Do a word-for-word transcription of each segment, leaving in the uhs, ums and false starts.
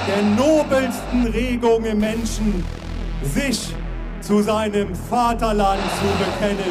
der nobelsten Regung im Menschen, sich zu seinem Vaterland zu bekennen.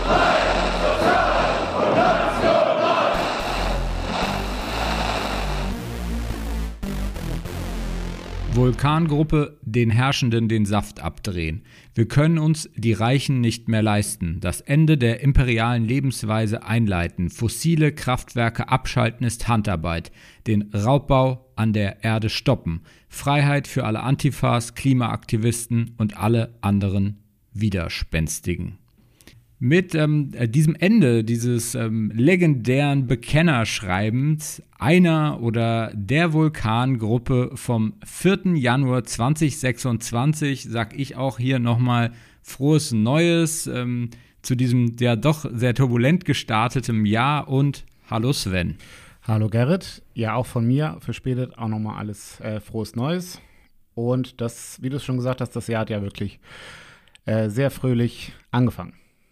Vulkangruppe, den Herrschenden den Saft abdrehen. Wir können uns die Reichen nicht mehr leisten. Das Ende der imperialen Lebensweise einleiten. Fossile Kraftwerke abschalten ist Handarbeit. Den Raubbau an der Erde stoppen. Freiheit für alle Antifas, Klimaaktivisten und alle anderen Widerspenstigen. Mit ähm, diesem Ende dieses ähm, legendären Bekennerschreibens einer oder der Vulkangruppe vom vierten Januar zweitausendsechsundzwanzig sag ich auch hier nochmal frohes Neues ähm, zu diesem ja doch sehr turbulent gestarteten Jahr und hallo Sven. Hallo Gerrit, ja auch von mir verspätet auch nochmal alles äh, frohes Neues und das, wie du es schon gesagt hast, das Jahr hat ja wirklich äh, sehr fröhlich angefangen.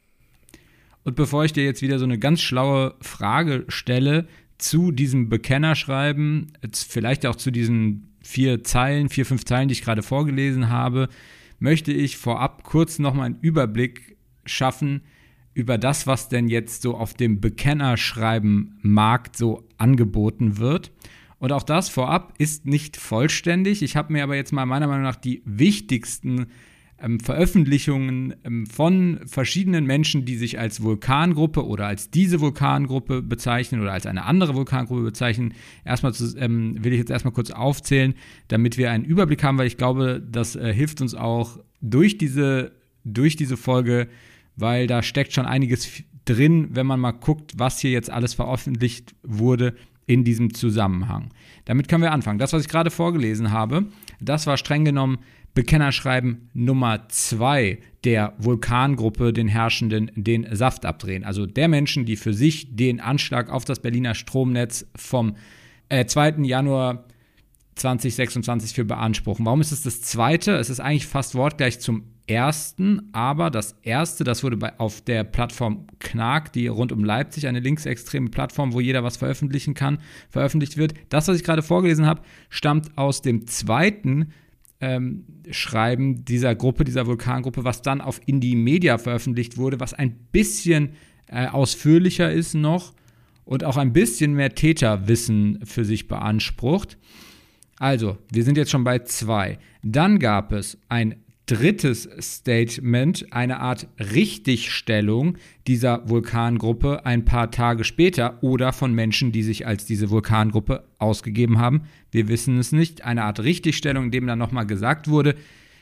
Und bevor ich dir jetzt wieder so eine ganz schlaue Frage stelle zu diesem Bekennerschreiben, vielleicht auch zu diesen vier Zeilen, vier, fünf Zeilen, die ich gerade vorgelesen habe, möchte ich vorab kurz nochmal einen Überblick schaffen über das, was denn jetzt so auf dem Bekennerschreiben-Markt so angeboten wird. Und auch das vorab ist nicht vollständig. Ich habe mir aber jetzt mal meiner Meinung nach die wichtigsten Ähm, Veröffentlichungen ähm, von verschiedenen Menschen, die sich als Vulkangruppe oder als diese Vulkangruppe bezeichnen oder als eine andere Vulkangruppe bezeichnen. Erstmal zu, ähm, will ich jetzt erstmal kurz aufzählen, damit wir einen Überblick haben, weil ich glaube, das äh, hilft uns auch durch diese, durch diese Folge, weil da steckt schon einiges f- drin, wenn man mal guckt, was hier jetzt alles veröffentlicht wurde in diesem Zusammenhang. Damit können wir anfangen. Das, was ich gerade vorgelesen habe, das war streng genommen Bekennerschreiben Nummer zwei der Vulkangruppe, den Herrschenden den Saft abdrehen. Also der Menschen, die für sich den Anschlag auf das Berliner Stromnetz vom äh, zweiten Januar zweitausendsechsundzwanzig für beanspruchen. Warum ist es das zweite? Es ist eigentlich fast wortgleich zum ersten, aber das erste, das wurde bei, auf der Plattform Knark, die rund um Leipzig, eine linksextreme Plattform, wo jeder was veröffentlichen kann, veröffentlicht wird. Das, was ich gerade vorgelesen habe, stammt aus dem zweiten Ähm, Schreiben dieser Gruppe, dieser Vulkangruppe, was dann auf Indie Media veröffentlicht wurde, was ein bisschen äh, ausführlicher ist noch und auch ein bisschen mehr Täterwissen für sich beansprucht. Also, wir sind jetzt schon bei zwei. Dann gab es ein drittes Statement, eine Art Richtigstellung dieser Vulkangruppe ein paar Tage später oder von Menschen, die sich als diese Vulkangruppe ausgegeben haben. Wir wissen es nicht. Eine Art Richtigstellung, in dem dann nochmal gesagt wurde,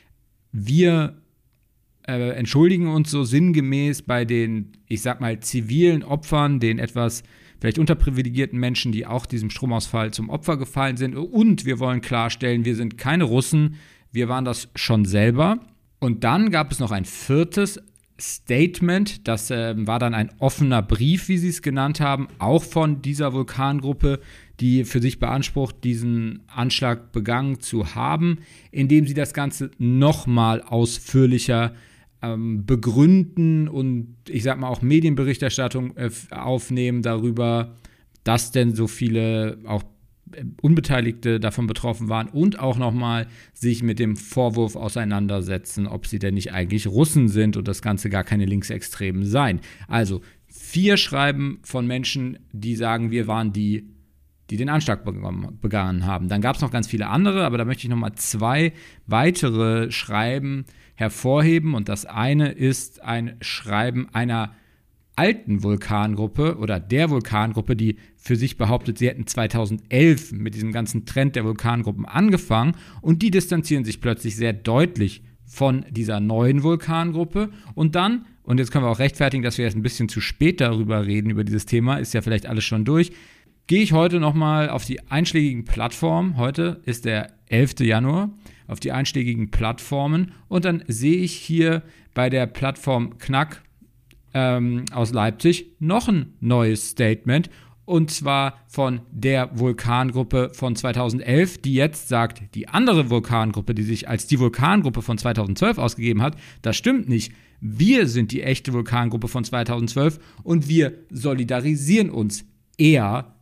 wir äh, entschuldigen uns so sinngemäß bei den, ich sag mal, zivilen Opfern, den etwas vielleicht unterprivilegierten Menschen, die auch diesem Stromausfall zum Opfer gefallen sind. Und wir wollen klarstellen, wir sind keine Russen, wir waren das schon selber. Und dann gab es noch ein viertes Statement, das äh, war dann ein offener Brief, wie sie es genannt haben, auch von dieser Vulkangruppe, die für sich beansprucht, diesen Anschlag begangen zu haben, indem sie das Ganze nochmal ausführlicher ähm, begründen und ich sag mal auch Medienberichterstattung äh, aufnehmen darüber, dass denn so viele auch Unbeteiligte davon betroffen waren und auch nochmal sich mit dem Vorwurf auseinandersetzen, ob sie denn nicht eigentlich Russen sind und das Ganze gar keine Linksextremen seien. Also vier Schreiben von Menschen, die sagen, wir waren die, die den Anschlag begangen haben. Dann gab es noch ganz viele andere, aber da möchte ich nochmal zwei weitere Schreiben hervorheben und das eine ist ein Schreiben einer alten Vulkangruppe oder der Vulkangruppe, die für sich behauptet, sie hätten zweitausendelf mit diesem ganzen Trend der Vulkangruppen angefangen und die distanzieren sich plötzlich sehr deutlich von dieser neuen Vulkangruppe und dann, und jetzt können wir auch rechtfertigen, dass wir jetzt ein bisschen zu spät darüber reden, über dieses Thema, ist ja vielleicht alles schon durch, gehe ich heute nochmal auf die einschlägigen Plattformen, heute ist der elfter Januar, auf die einschlägigen Plattformen und dann sehe ich hier bei der Plattform Knack Ähm, aus Leipzig noch ein neues Statement und zwar von der Vulkangruppe von zweitausendelf, die jetzt sagt, die andere Vulkangruppe, die sich als die Vulkangruppe von zweitausendzwölf ausgegeben hat, das stimmt nicht. Wir sind die echte Vulkangruppe von zweitausendzwölf und wir solidarisieren uns eher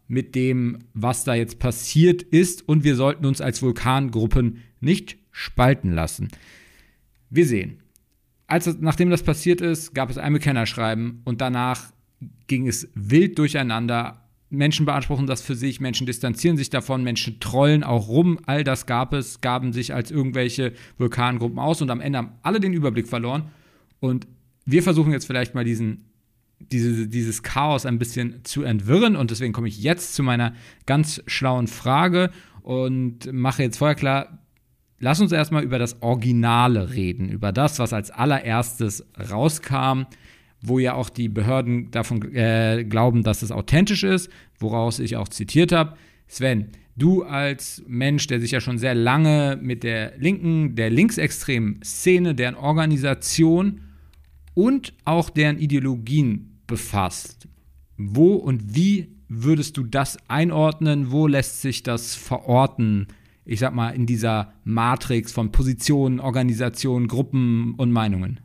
mit dem, was da jetzt passiert ist, und wir sollten uns als Vulkangruppen nicht spalten lassen. Wir sehen, als, nachdem das passiert ist, gab es ein Bekennerschreiben und danach ging es wild durcheinander. Menschen beanspruchen das für sich, Menschen distanzieren sich davon, Menschen trollen auch rum. All das gab es, gaben sich als irgendwelche Vulkangruppen aus und am Ende haben alle den Überblick verloren. Und wir versuchen jetzt vielleicht mal diesen, diese, dieses Chaos ein bisschen zu entwirren. Und deswegen komme ich jetzt zu meiner ganz schlauen Frage und mache jetzt vorher klar, lass uns erstmal über das Originale reden, über das, was als allererstes rauskam, wo ja auch die Behörden davon äh, glauben, dass es authentisch ist, woraus ich auch zitiert habe. Sven, du als Mensch, der sich ja schon sehr lange mit der linken, der linksextremen Szene, deren Organisation und auch deren Ideologien befasst, wo und wie würdest du das einordnen? Wo lässt sich das verorten, ich sag mal, in dieser Matrix von Positionen, Organisationen, Gruppen und Meinungen?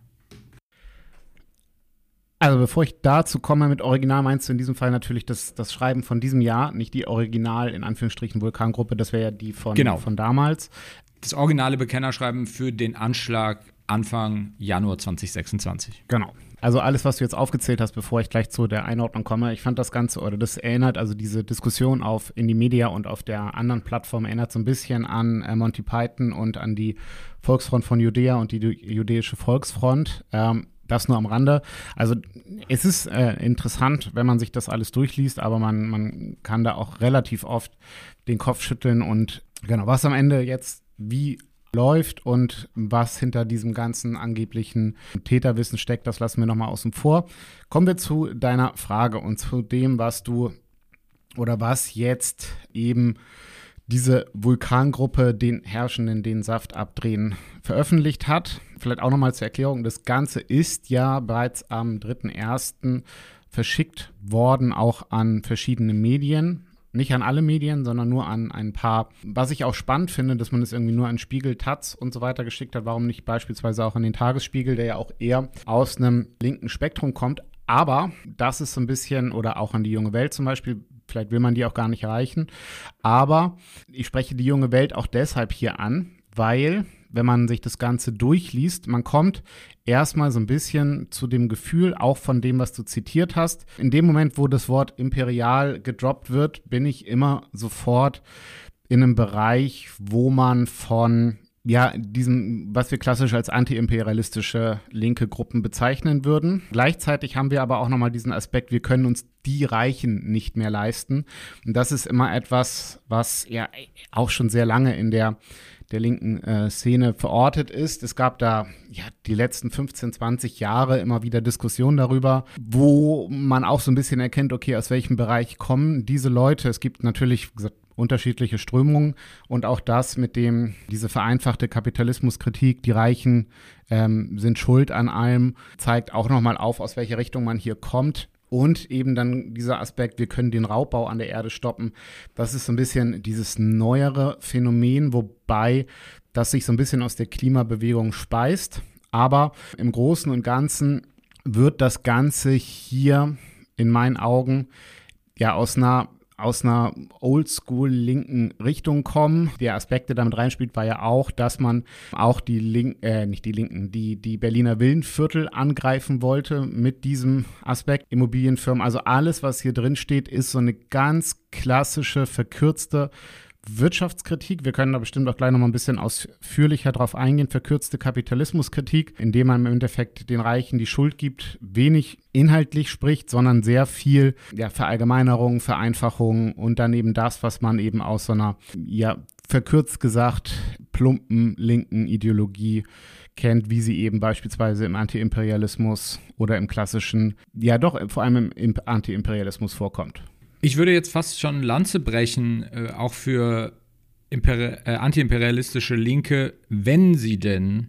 Also bevor ich dazu komme, mit Original meinst du in diesem Fall natürlich das, das Schreiben von diesem Jahr, nicht die Original, in Anführungsstrichen, Vulkangruppe, das wäre ja die von, genau. von damals. Das originale Bekennerschreiben für den Anschlag Anfang Januar zwanzig sechsundzwanzig. Genau. Also alles, was du jetzt aufgezählt hast, bevor ich gleich zu der Einordnung komme, ich fand das Ganze, oder das erinnert, also diese Diskussion auf Indymedia und auf der anderen Plattform erinnert so ein bisschen an äh, Monty Python und an die Volksfront von Judäa und die Jüdische Volksfront. Ähm, Das nur am Rande. Also es ist äh, interessant, wenn man sich das alles durchliest, aber man, man kann da auch relativ oft den Kopf schütteln und genau, was am Ende jetzt wie läuft und was hinter diesem ganzen angeblichen Täterwissen steckt, das lassen wir nochmal außen vor. Kommen wir zu deiner Frage und zu dem, was du oder was jetzt eben diese Vulkangruppe den Herrschenden den Saft abdrehen veröffentlicht hat. Vielleicht auch nochmal zur Erklärung, das Ganze ist ja bereits am dritten ersten verschickt worden, auch an verschiedene Medien. Nicht an alle Medien, sondern nur an ein paar. Was ich auch spannend finde, dass man es irgendwie nur an Spiegel, Taz und so weiter geschickt hat. Warum nicht beispielsweise auch an den Tagesspiegel, der ja auch eher aus einem linken Spektrum kommt. Aber das ist so ein bisschen, oder auch an die Junge Welt zum Beispiel, vielleicht will man die auch gar nicht erreichen. Aber ich spreche die Junge Welt auch deshalb hier an, weil, wenn man sich das Ganze durchliest, man kommt erstmal so ein bisschen zu dem Gefühl, auch von dem, was du zitiert hast. In dem Moment, wo das Wort imperial gedroppt wird, bin ich immer sofort in einem Bereich, wo man von ja, diesem, was wir klassisch als antiimperialistische linke Gruppen bezeichnen würden. Gleichzeitig haben wir aber auch nochmal diesen Aspekt, wir können uns die Reichen nicht mehr leisten. Und das ist immer etwas, was ja auch schon sehr lange in der, der linken äh, Szene verortet ist. Es gab da ja die letzten fünfzehn, zwanzig Jahre immer wieder Diskussionen darüber, wo man auch so ein bisschen erkennt, okay, aus welchem Bereich kommen diese Leute. Es gibt natürlich, wie gesagt, unterschiedliche Strömungen und auch das mit dem, diese vereinfachte Kapitalismuskritik, die Reichen ähm, sind schuld an allem, zeigt auch nochmal auf, aus welcher Richtung man hier kommt. Und eben dann dieser Aspekt, wir können den Raubbau an der Erde stoppen. Das ist so ein bisschen dieses neuere Phänomen, wobei das sich so ein bisschen aus der Klimabewegung speist. Aber im Großen und Ganzen wird das Ganze hier in meinen Augen ja aus einer aus einer oldschool-linken Richtung kommen. Der Aspekt, der damit reinspielt, war ja auch, dass man auch die Linken, äh, nicht die Linken, die, die Berliner Villenviertel angreifen wollte mit diesem Aspekt. Immobilienfirmen, also alles, was hier drin steht, ist so eine ganz klassische, verkürzte Wirtschaftskritik. Wir können da bestimmt auch gleich noch mal ein bisschen ausführlicher drauf eingehen. Verkürzte Kapitalismuskritik, indem man im Endeffekt den Reichen die Schuld gibt, wenig inhaltlich spricht, sondern sehr viel ja, Verallgemeinerung, Vereinfachung und dann eben das, was man eben aus so einer, ja, verkürzt gesagt, plumpen linken Ideologie kennt, wie sie eben beispielsweise im Antiimperialismus oder im klassischen, ja doch, vor allem im Antiimperialismus vorkommt. Ich würde jetzt fast schon Lanze brechen, äh, auch für imperi- äh, antiimperialistische Linke, wenn sie denn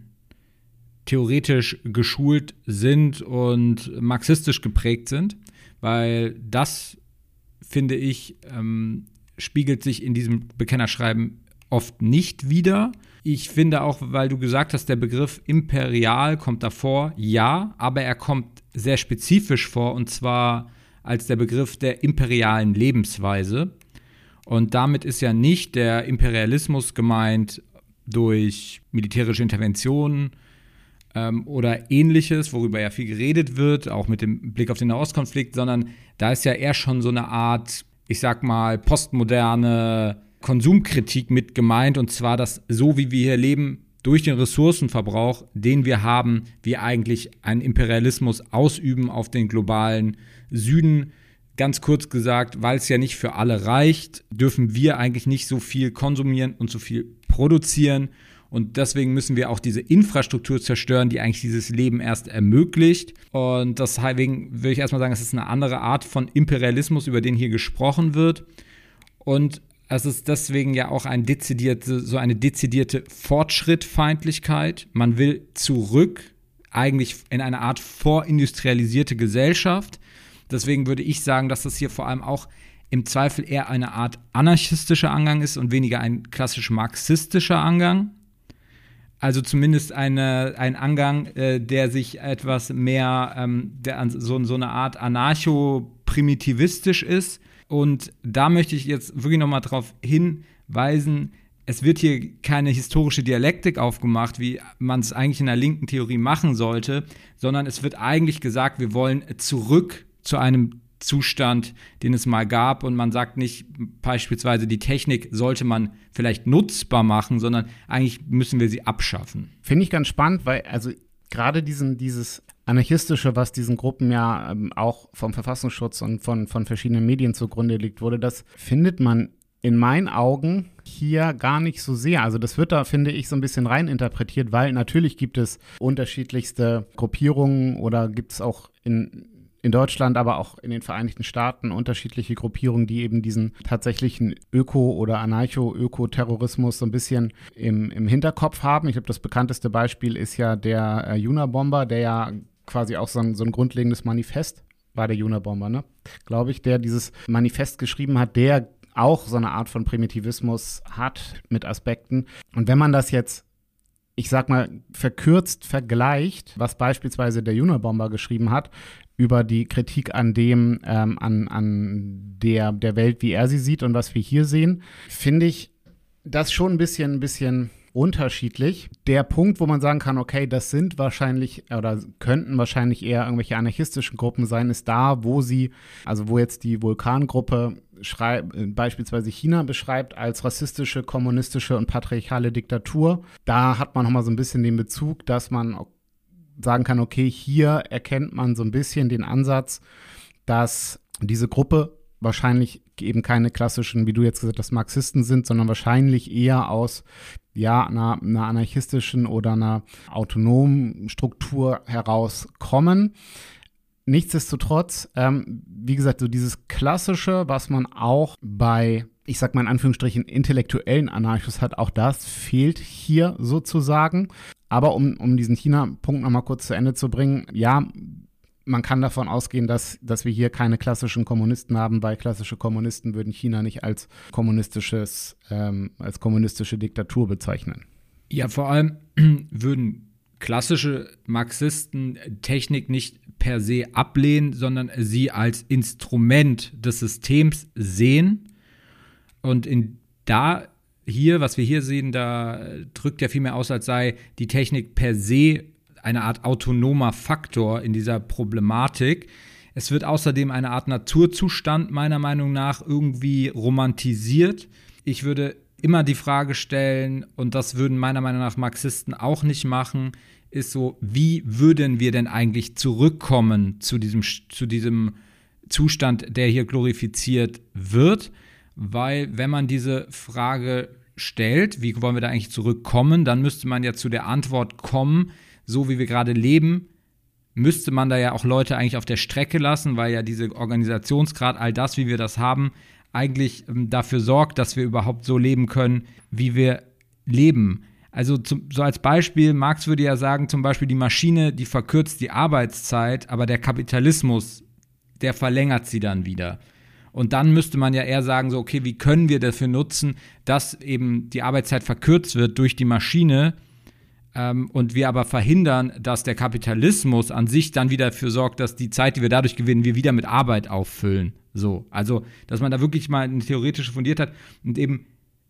theoretisch geschult sind und marxistisch geprägt sind, weil das, finde ich, ähm, spiegelt sich in diesem Bekennerschreiben oft nicht wider. Ich finde auch, weil du gesagt hast, der Begriff imperial kommt davor, ja, aber er kommt sehr spezifisch vor, und zwar als der Begriff der imperialen Lebensweise. Und damit ist ja nicht der Imperialismus gemeint durch militärische Interventionen ähm, oder Ähnliches, worüber ja viel geredet wird, auch mit dem Blick auf den Nahostkonflikt, sondern da ist ja eher schon so eine Art, ich sag mal, postmoderne Konsumkritik mit gemeint, und zwar, dass so wie wir hier leben, durch den Ressourcenverbrauch, den wir haben, wir eigentlich einen Imperialismus ausüben auf den globalen Süden. Ganz kurz gesagt, weil es ja nicht für alle reicht, dürfen wir eigentlich nicht so viel konsumieren und so viel produzieren. Und deswegen müssen wir auch diese Infrastruktur zerstören, die eigentlich dieses Leben erst ermöglicht. Und deswegen würde ich erstmal sagen, es ist eine andere Art von Imperialismus, über den hier gesprochen wird. Und es ist deswegen ja auch ein dezidierte, so eine dezidierte Fortschrittfeindlichkeit. Man will zurück, eigentlich in eine Art vorindustrialisierte Gesellschaft. Deswegen würde ich sagen, dass das hier vor allem auch im Zweifel eher eine Art anarchistischer Angang ist und weniger ein klassisch marxistischer Angang. Also zumindest eine, ein Angang, äh, der sich etwas mehr, ähm, der an so, so eine Art anarcho-primitivistisch ist. Und da möchte ich jetzt wirklich nochmal darauf hinweisen, es wird hier keine historische Dialektik aufgemacht, wie man es eigentlich in der linken Theorie machen sollte, sondern es wird eigentlich gesagt, wir wollen zurück zu einem Zustand, den es mal gab, und man sagt nicht beispielsweise, die Technik sollte man vielleicht nutzbar machen, sondern eigentlich müssen wir sie abschaffen. Finde ich ganz spannend, weil also gerade diesen, dieses Anarchistische, was diesen Gruppen ja ähm, auch vom Verfassungsschutz und von, von verschiedenen Medien zugrunde liegt wurde, das findet man in meinen Augen hier gar nicht so sehr. Also das wird da, finde ich, so ein bisschen reininterpretiert, weil natürlich gibt es unterschiedlichste Gruppierungen oder gibt es auch in in Deutschland, aber auch in den Vereinigten Staaten unterschiedliche Gruppierungen, die eben diesen tatsächlichen Öko- oder Anarcho-Ökoterrorismus so ein bisschen im, im Hinterkopf haben. Ich glaube, das bekannteste Beispiel ist ja der äh, Unabomber, der ja quasi auch so ein, so ein grundlegendes Manifest war, der Unabomber, ne? Glaube ich, der dieses Manifest geschrieben hat, der auch so eine Art von Primitivismus hat mit Aspekten. Und wenn man das jetzt, ich sag mal, verkürzt vergleicht, was beispielsweise der Unabomber geschrieben hat, über die Kritik an dem, ähm, an, an der, der Welt, wie er sie sieht und was wir hier sehen, finde ich das schon ein bisschen, ein bisschen unterschiedlich. Der Punkt, wo man sagen kann, okay, das sind wahrscheinlich oder könnten wahrscheinlich eher irgendwelche anarchistischen Gruppen sein, ist da, wo sie, also wo jetzt die Vulkan-Gruppe schreib, beispielsweise China beschreibt als rassistische, kommunistische und patriarchale Diktatur. Da hat man nochmal so ein bisschen den Bezug, dass man sagen kann, okay, hier erkennt man so ein bisschen den Ansatz, dass diese Gruppe wahrscheinlich eben keine klassischen, wie du jetzt gesagt hast, Marxisten sind, sondern wahrscheinlich eher aus ja, einer, einer anarchistischen oder einer autonomen Struktur herauskommen. Nichtsdestotrotz, ähm, wie gesagt, so dieses Klassische, was man auch bei, ich sag mal in Anführungsstrichen, intellektuellen Anarchos hat, auch das fehlt hier sozusagen. Aber um, um diesen China-Punkt nochmal kurz zu Ende zu bringen, ja, man kann davon ausgehen, dass, dass wir hier keine klassischen Kommunisten haben, weil klassische Kommunisten würden China nicht als kommunistisches, ähm, als kommunistische Diktatur bezeichnen. Ja, vor allem würden klassische Marxisten Technik nicht per se ablehnen, sondern sie als Instrument des Systems sehen. Und in da hier, was wir hier sehen, da drückt ja viel mehr aus, als sei die Technik per se eine Art autonomer Faktor in dieser Problematik. Es wird außerdem eine Art Naturzustand meiner Meinung nach irgendwie romantisiert. Ich würde immer die Frage stellen, und das würden meiner Meinung nach Marxisten auch nicht machen, ist so, wie würden wir denn eigentlich zurückkommen zu diesem, zu diesem Zustand, der hier glorifiziert wird? Weil wenn man diese Frage stellt, wie wollen wir da eigentlich zurückkommen, dann müsste man ja zu der Antwort kommen, so wie wir gerade leben, müsste man da ja auch Leute eigentlich auf der Strecke lassen, weil ja dieser Organisationsgrad, all das, wie wir das haben, eigentlich ähm, dafür sorgt, dass wir überhaupt so leben können, wie wir leben. Also zum, so als Beispiel, Marx würde ja sagen, zum Beispiel die Maschine, die verkürzt die Arbeitszeit, aber der Kapitalismus, der verlängert sie dann wieder. Und dann müsste man ja eher sagen, so, okay, wie können wir dafür nutzen, dass eben die Arbeitszeit verkürzt wird durch die Maschine, ähm, und wir aber verhindern, dass der Kapitalismus an sich dann wieder dafür sorgt, dass die Zeit, die wir dadurch gewinnen, wir wieder mit Arbeit auffüllen. So, also, dass man da wirklich mal eine theoretische fundiert hat und eben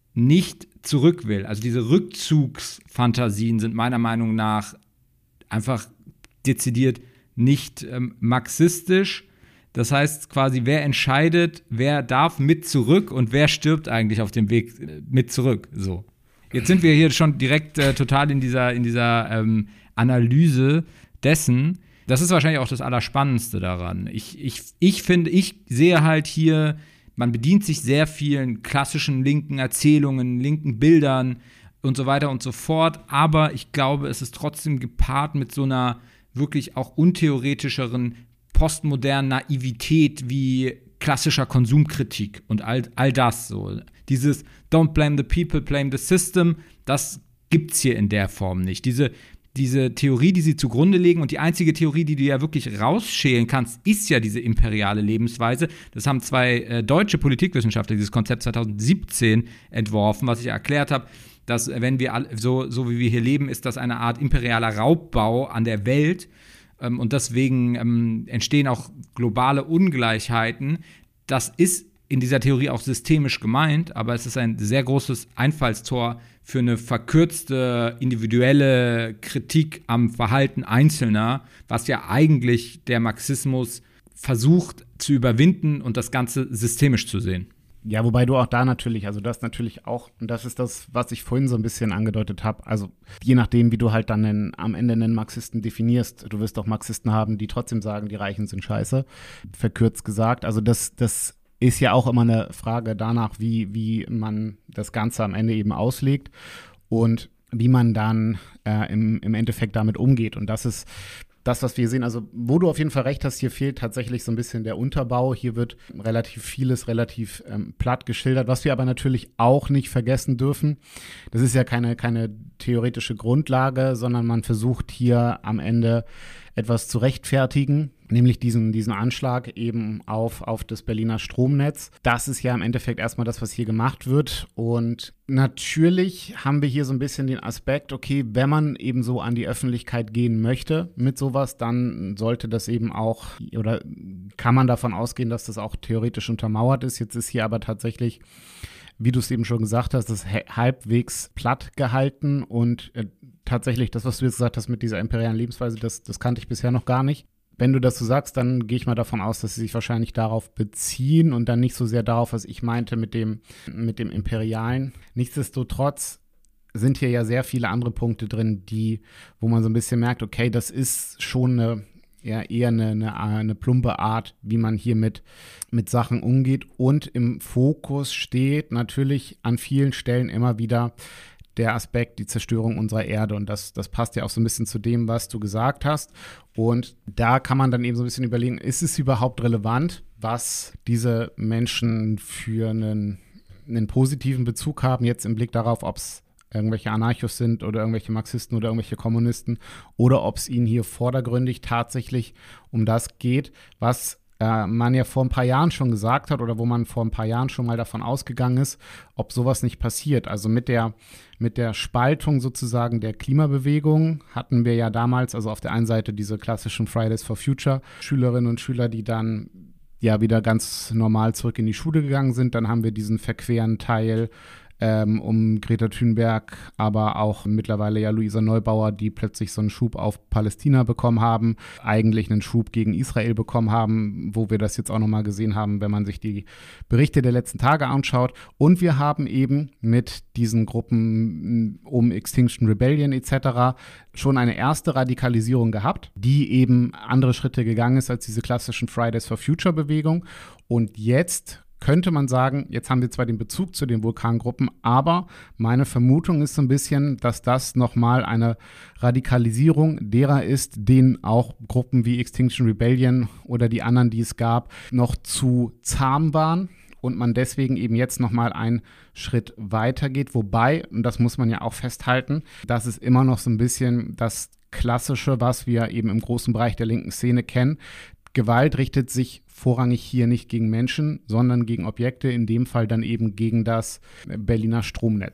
nicht zurück will. Also diese Rückzugsfantasien sind meiner Meinung nach einfach dezidiert nicht ähm, marxistisch. Das heißt quasi, wer entscheidet, wer darf mit zurück und wer stirbt eigentlich auf dem Weg äh, mit zurück. So. Jetzt sind wir hier schon direkt äh, total in dieser, in dieser ähm, Analyse dessen. Das ist wahrscheinlich auch das Allerspannendste daran. Ich, ich, ich finde, ich sehe halt hier, man bedient sich sehr vielen klassischen linken Erzählungen, linken Bildern und so weiter und so fort. Aber ich glaube, es ist trotzdem gepaart mit so einer wirklich auch untheoretischeren, postmodernen Naivität wie klassischer Konsumkritik und all, all das so. Dieses Don't blame the people, blame the system, das gibt's hier in der Form nicht. Diese, diese Theorie, die sie zugrunde legen und die einzige Theorie, die du ja wirklich rausschälen kannst, ist ja diese imperiale Lebensweise. Das haben zwei äh, deutsche Politikwissenschaftler dieses Konzept zwanzig siebzehn entworfen, was ich erklärt habe, dass wenn wir all, so, so wie wir hier leben, ist das eine Art imperialer Raubbau an der Welt. Ähm, und deswegen ähm, entstehen auch globale Ungleichheiten. Das ist in dieser Theorie auch systemisch gemeint, aber es ist ein sehr großes Einfallstor für eine verkürzte individuelle Kritik am Verhalten Einzelner, was ja eigentlich der Marxismus versucht zu überwinden und das Ganze systemisch zu sehen. Ja, wobei du auch da natürlich, also das natürlich auch, und das ist das, was ich vorhin so ein bisschen angedeutet habe, also je nachdem, wie du halt dann einen, am Ende einen Marxisten definierst, du wirst auch Marxisten haben, die trotzdem sagen, die Reichen sind scheiße, verkürzt gesagt, also das, das ist ja auch immer eine Frage danach, wie, wie man das Ganze am Ende eben auslegt und wie man dann äh, im, im Endeffekt damit umgeht. Und das ist das, was wir sehen. Also, wo du auf jeden Fall recht hast, hier fehlt tatsächlich so ein bisschen der Unterbau. Hier wird relativ vieles relativ ähm, platt geschildert. Was wir aber natürlich auch nicht vergessen dürfen, das ist ja keine, keine theoretische Grundlage, sondern man versucht hier am Ende etwas zu rechtfertigen, nämlich diesen, diesen Anschlag eben auf, auf das Berliner Stromnetz. Das ist ja im Endeffekt erstmal das, was hier gemacht wird. Und natürlich haben wir hier so ein bisschen den Aspekt, okay, wenn man eben so an die Öffentlichkeit gehen möchte mit sowas, dann sollte das eben auch, oder kann man davon ausgehen, dass das auch theoretisch untermauert ist. Jetzt ist hier aber tatsächlich, wie du es eben schon gesagt hast, das halbwegs platt gehalten und äh, tatsächlich das, was du jetzt gesagt hast mit dieser imperialen Lebensweise, das, das kannte ich bisher noch gar nicht. Wenn du das so sagst, dann gehe ich mal davon aus, dass sie sich wahrscheinlich darauf beziehen und dann nicht so sehr darauf, was ich meinte mit dem, mit dem Imperialen. Nichtsdestotrotz sind hier ja sehr viele andere Punkte drin, die, wo man so ein bisschen merkt, okay, das ist schon eine, ja, eher eine, eine, eine plumpe Art, wie man hier mit, mit Sachen umgeht. Und im Fokus steht natürlich an vielen Stellen immer wieder der Aspekt, die Zerstörung unserer Erde. Und das, das passt ja auch so ein bisschen zu dem, was du gesagt hast. Und da kann man dann eben so ein bisschen überlegen, ist es überhaupt relevant, was diese Menschen für einen, einen positiven Bezug haben, jetzt im Blick darauf, ob es irgendwelche Anarchos sind oder irgendwelche Marxisten oder irgendwelche Kommunisten oder ob es ihnen hier vordergründig tatsächlich um das geht, was äh, man ja vor ein paar Jahren schon gesagt hat oder wo man vor ein paar Jahren schon mal davon ausgegangen ist, ob sowas nicht passiert. Also mit der, mit der Spaltung sozusagen der Klimabewegung hatten wir ja damals, also auf der einen Seite diese klassischen Fridays for Future Schülerinnen und Schüler, die dann ja wieder ganz normal zurück in die Schule gegangen sind. Dann haben wir diesen verqueren Teil Ähm, um Greta Thunberg, aber auch mittlerweile ja Luisa Neubauer, die plötzlich so einen Schub auf Palästina bekommen haben, eigentlich einen Schub gegen Israel bekommen haben, wo wir das jetzt auch nochmal gesehen haben, wenn man sich die Berichte der letzten Tage anschaut. Und wir haben eben mit diesen Gruppen um Extinction Rebellion et cetera schon eine erste Radikalisierung gehabt, die eben andere Schritte gegangen ist als diese klassischen Fridays for Future Bewegung. Und jetzt könnte man sagen, jetzt haben wir zwar den Bezug zu den Vulkangruppen, aber meine Vermutung ist so ein bisschen, dass das nochmal eine Radikalisierung derer ist, denen auch Gruppen wie Extinction Rebellion oder die anderen, die es gab, noch zu zahm waren und man deswegen eben jetzt nochmal einen Schritt weiter geht. Wobei, und das muss man ja auch festhalten, das ist immer noch so ein bisschen das Klassische, was wir eben im großen Bereich der linken Szene kennen. Gewalt richtet sich vorrangig hier nicht gegen Menschen, sondern gegen Objekte, in dem Fall dann eben gegen das Berliner Stromnetz.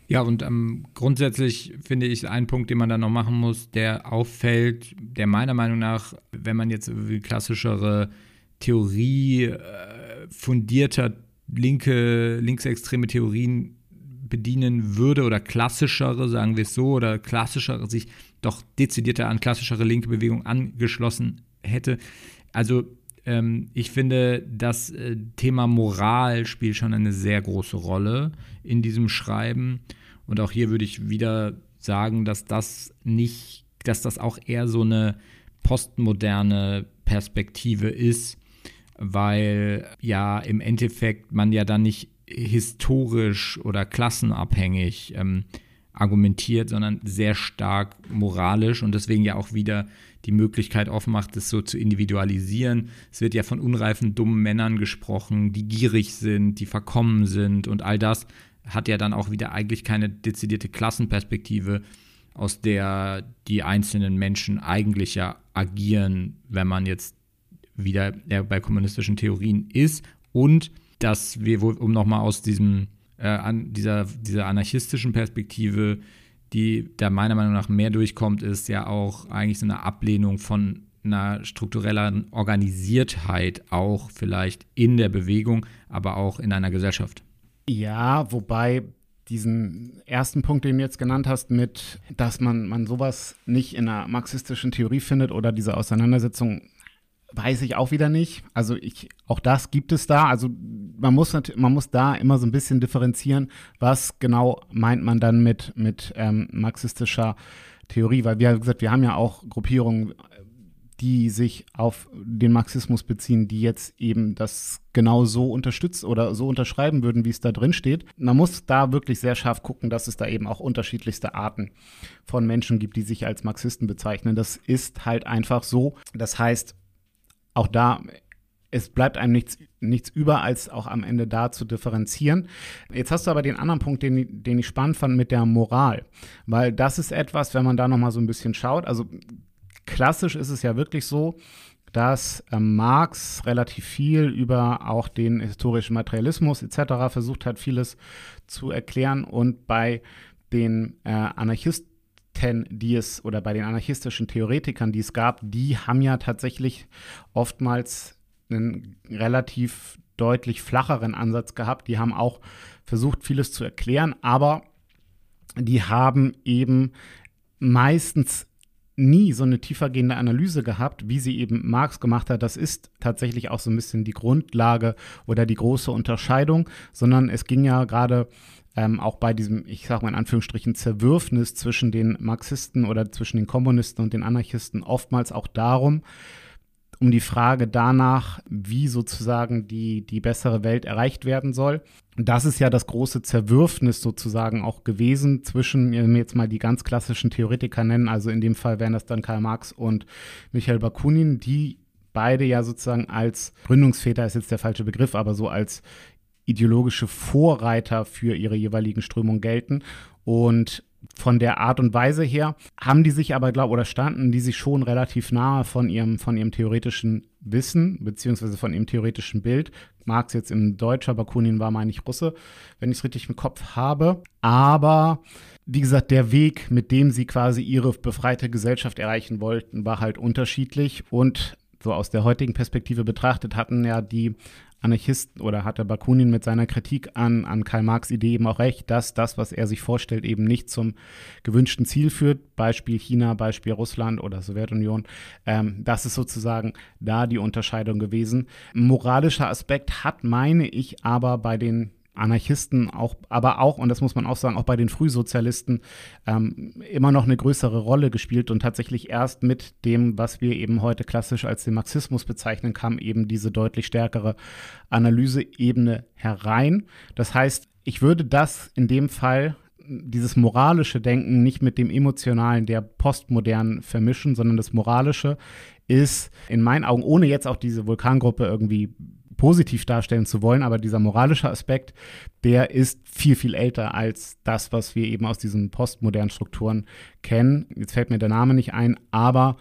Ja, und ähm, grundsätzlich finde ich ein Punkt, den man da noch machen muss, der auffällt, der meiner Meinung nach, wenn man jetzt klassischere Theorie äh, fundierter linke, linksextreme Theorien bedienen würde oder klassischere, sagen wir es so, oder klassischere, sich doch dezidierter an klassischere linke Bewegung angeschlossen hätte. Also ähm, ich finde, das äh, Thema Moral spielt schon eine sehr große Rolle in diesem Schreiben. Und auch hier würde ich wieder sagen, dass das nicht, dass das auch eher so eine postmoderne Perspektive ist, weil ja im Endeffekt man ja dann nicht historisch oder klassenabhängig ähm, argumentiert, sondern sehr stark moralisch und deswegen ja auch wieder die Möglichkeit offen macht, das so zu individualisieren. Es wird ja von unreifen, dummen Männern gesprochen, die gierig sind, die verkommen sind und all das hat ja dann auch wieder eigentlich keine dezidierte Klassenperspektive, aus der die einzelnen Menschen eigentlich ja agieren, wenn man jetzt wieder ja, bei kommunistischen Theorien ist und dass wir, um nochmal aus diesem, äh, an dieser, dieser anarchistischen Perspektive, die da meiner Meinung nach mehr durchkommt, ist ja auch eigentlich so eine Ablehnung von einer strukturellen Organisiertheit auch vielleicht in der Bewegung, aber auch in einer Gesellschaft. Ja, wobei diesen ersten Punkt, den du jetzt genannt hast, mit, dass man, man sowas nicht in einer marxistischen Theorie findet oder diese Auseinandersetzung, weiß ich auch wieder nicht. Also ich, auch das gibt es da. Also man muss, man muss da immer so ein bisschen differenzieren, was genau meint man dann mit, mit ähm, marxistischer Theorie. Weil wir, wie gesagt, wir haben ja auch Gruppierungen, die sich auf den Marxismus beziehen, die jetzt eben das genau so unterstützt oder so unterschreiben würden, wie es da drin steht. Man muss da wirklich sehr scharf gucken, dass es da eben auch unterschiedlichste Arten von Menschen gibt, die sich als Marxisten bezeichnen. Das ist halt einfach so. Das heißt, auch da, es bleibt einem nichts, nichts über, als auch am Ende da zu differenzieren. Jetzt hast du aber den anderen Punkt, den, den ich spannend fand mit der Moral. Weil das ist etwas, wenn man da nochmal so ein bisschen schaut, also klassisch ist es ja wirklich so, dass äh, Marx relativ viel über auch den historischen Materialismus et cetera versucht hat, vieles zu erklären und bei den äh, Anarchisten, die es oder bei den anarchistischen Theoretikern, die es gab, die haben ja tatsächlich oftmals einen relativ deutlich flacheren Ansatz gehabt. Die haben auch versucht, vieles zu erklären, aber die haben eben meistens nie so eine tiefergehende Analyse gehabt, wie sie eben Marx gemacht hat. Das ist tatsächlich auch so ein bisschen die Grundlage oder die große Unterscheidung, sondern es ging ja gerade ähm, auch bei diesem, ich sage mal in Anführungsstrichen, Zerwürfnis zwischen den Marxisten oder zwischen den Kommunisten und den Anarchisten oftmals auch darum, um die Frage danach, wie sozusagen die, die bessere Welt erreicht werden soll. Das ist ja das große Zerwürfnis sozusagen auch gewesen zwischen, wenn wir jetzt mal die ganz klassischen Theoretiker nennen, also in dem Fall wären das dann Karl Marx und Michail Bakunin, die beide ja sozusagen als Gründungsväter, ist jetzt der falsche Begriff, aber so als ideologische Vorreiter für ihre jeweiligen Strömungen gelten. Und von der Art und Weise her haben die sich aber, glaube oder standen die sich schon relativ nahe von ihrem, von ihrem theoretischen Wissen, beziehungsweise von ihrem theoretischen Bild. Marx jetzt im Deutscher, Bakunin war, meine ich, Russe, wenn ich es richtig im Kopf habe. Aber, wie gesagt, der Weg, mit dem sie quasi ihre befreite Gesellschaft erreichen wollten, war halt unterschiedlich. Und so aus der heutigen Perspektive betrachtet hatten ja die Anarchisten oder hatte Bakunin mit seiner Kritik an, an Karl Marx' Idee eben auch recht, dass das, was er sich vorstellt, eben nicht zum gewünschten Ziel führt. Beispiel China, Beispiel Russland oder Sowjetunion. Ähm, das ist sozusagen da die Unterscheidung gewesen. Moralischer Aspekt hat, meine ich, aber bei den Anarchisten auch, aber auch, und das muss man auch sagen, auch bei den Frühsozialisten ähm, immer noch eine größere Rolle gespielt und tatsächlich erst mit dem, was wir eben heute klassisch als den Marxismus bezeichnen, kam eben diese deutlich stärkere Analyseebene herein. Das heißt, ich würde das in dem Fall, dieses moralische Denken, nicht mit dem emotionalen der Postmodernen vermischen, sondern das Moralische ist in meinen Augen, ohne jetzt auch diese Vulkangruppe irgendwie positiv darstellen zu wollen, aber dieser moralische Aspekt, der ist viel, viel älter als das, was wir eben aus diesen postmodernen Strukturen kennen. Jetzt fällt mir der Name nicht ein, aber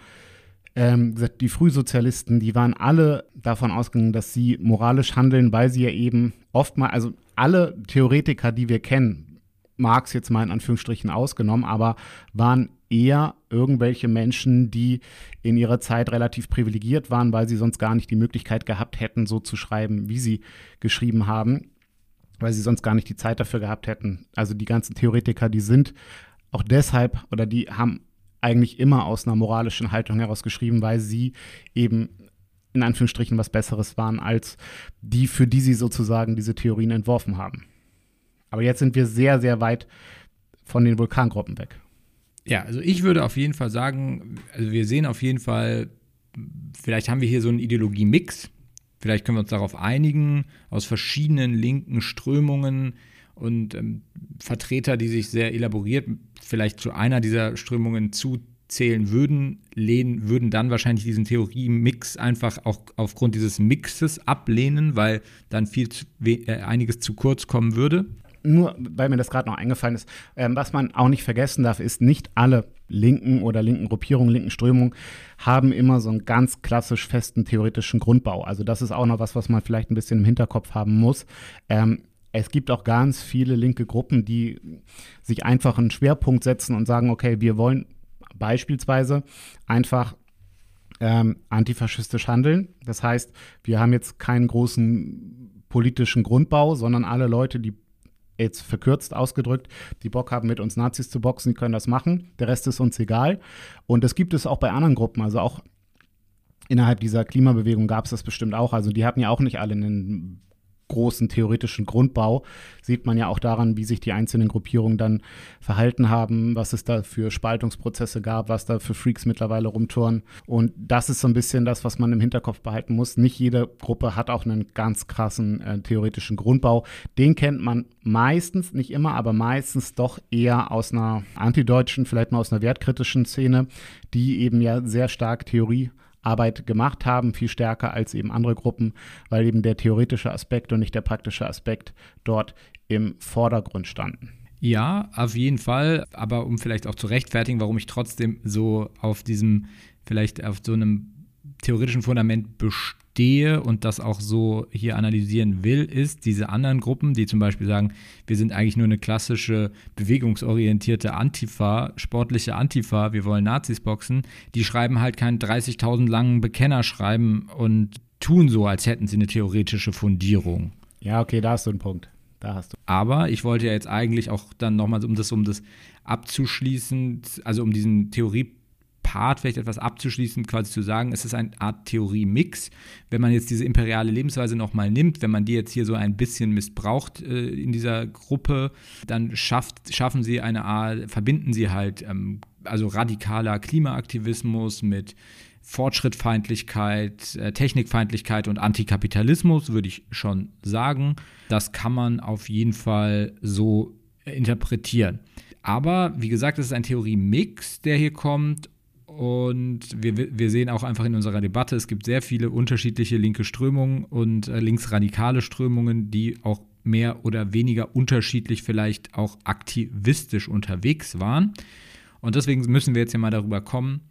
ähm, die Frühsozialisten, die waren alle davon ausgegangen, dass sie moralisch handeln, weil sie ja eben oftmals, also alle Theoretiker, die wir kennen, Marx jetzt mal in Anführungsstrichen ausgenommen, aber waren eher irgendwelche Menschen, die in ihrer Zeit relativ privilegiert waren, weil sie sonst gar nicht die Möglichkeit gehabt hätten, so zu schreiben, wie sie geschrieben haben, weil sie sonst gar nicht die Zeit dafür gehabt hätten. Also die ganzen Theoretiker, die sind auch deshalb oder die haben eigentlich immer aus einer moralischen Haltung heraus geschrieben, weil sie eben in Anführungsstrichen was Besseres waren als die, für die sie sozusagen diese Theorien entworfen haben. Aber jetzt sind wir sehr, sehr weit von den Vulkangruppen weg. Ja, also ich würde auf jeden Fall sagen, also wir sehen auf jeden Fall, vielleicht haben wir hier so einen Ideologie-Mix. Vielleicht können wir uns darauf einigen, aus verschiedenen linken Strömungen und ähm, Vertreter, die sich sehr elaboriert vielleicht zu einer dieser Strömungen zuzählen würden, lehnen, würden dann wahrscheinlich diesen Theorie-Mix einfach auch aufgrund dieses Mixes ablehnen, weil dann viel zu, äh, einiges zu kurz kommen würde. Nur, weil mir das gerade noch eingefallen ist, ähm, was man auch nicht vergessen darf, ist, nicht alle linken oder linken Gruppierungen, linken Strömungen haben immer so einen ganz klassisch festen theoretischen Grundbau. Also das ist auch noch was, was man vielleicht ein bisschen im Hinterkopf haben muss. Ähm, es gibt auch ganz viele linke Gruppen, die sich einfach einen Schwerpunkt setzen und sagen, okay, wir wollen beispielsweise einfach ähm, antifaschistisch handeln. Das heißt, wir haben jetzt keinen großen politischen Grundbau, sondern alle Leute, die jetzt verkürzt ausgedrückt, die Bock haben, mit uns Nazis zu boxen, die können das machen. Der Rest ist uns egal. Und das gibt es auch bei anderen Gruppen. Also auch innerhalb dieser Klimabewegung gab es das bestimmt auch. Also die hatten ja auch nicht alle einen großen theoretischen Grundbau. Sieht man ja auch daran, wie sich die einzelnen Gruppierungen dann verhalten haben, was es da für Spaltungsprozesse gab, was da für Freaks mittlerweile rumtouren. Und das ist so ein bisschen das, was man im Hinterkopf behalten muss. Nicht jede Gruppe hat auch einen ganz krassen äh, theoretischen Grundbau. Den kennt man meistens, nicht immer, aber meistens doch eher aus einer antideutschen, vielleicht mal aus einer wertkritischen Szene, die eben ja sehr stark Theorie Arbeit gemacht haben, viel stärker als eben andere Gruppen, weil eben der theoretische Aspekt und nicht der praktische Aspekt dort im Vordergrund standen. Ja, auf jeden Fall, aber um vielleicht auch zu rechtfertigen, warum ich trotzdem so auf diesem, vielleicht auf so einem theoretischen Fundament bestehe und das auch so hier analysieren will, ist diese anderen Gruppen, die zum Beispiel sagen, wir sind eigentlich nur eine klassische bewegungsorientierte Antifa, sportliche Antifa, wir wollen Nazis boxen, die schreiben halt keinen dreißigtausend langen Bekennerschreiben und tun so, als hätten sie eine theoretische Fundierung. Ja, okay, da hast du einen Punkt. Da hast du. Aber ich wollte ja jetzt eigentlich auch dann nochmal, um das, um das abzuschließen, also um diesen Theorie Part vielleicht etwas abzuschließen, quasi zu sagen, es ist eine Art Theorie-Mix. Wenn man jetzt diese imperiale Lebensweise nochmal nimmt, wenn man die jetzt hier so ein bisschen missbraucht äh, in dieser Gruppe, dann schafft, schaffen sie eine Art, verbinden sie halt ähm, also radikaler Klimaaktivismus mit Fortschrittfeindlichkeit, äh, Technikfeindlichkeit und Antikapitalismus, würde ich schon sagen. Das kann man auf jeden Fall so äh, interpretieren. Aber wie gesagt, es ist ein Theorie-Mix, der hier kommt. Und wir, wir sehen auch einfach in unserer Debatte, es gibt sehr viele unterschiedliche linke Strömungen und äh, linksradikale Strömungen, die auch mehr oder weniger unterschiedlich vielleicht auch aktivistisch unterwegs waren. Und deswegen müssen wir jetzt ja mal darüber kommen,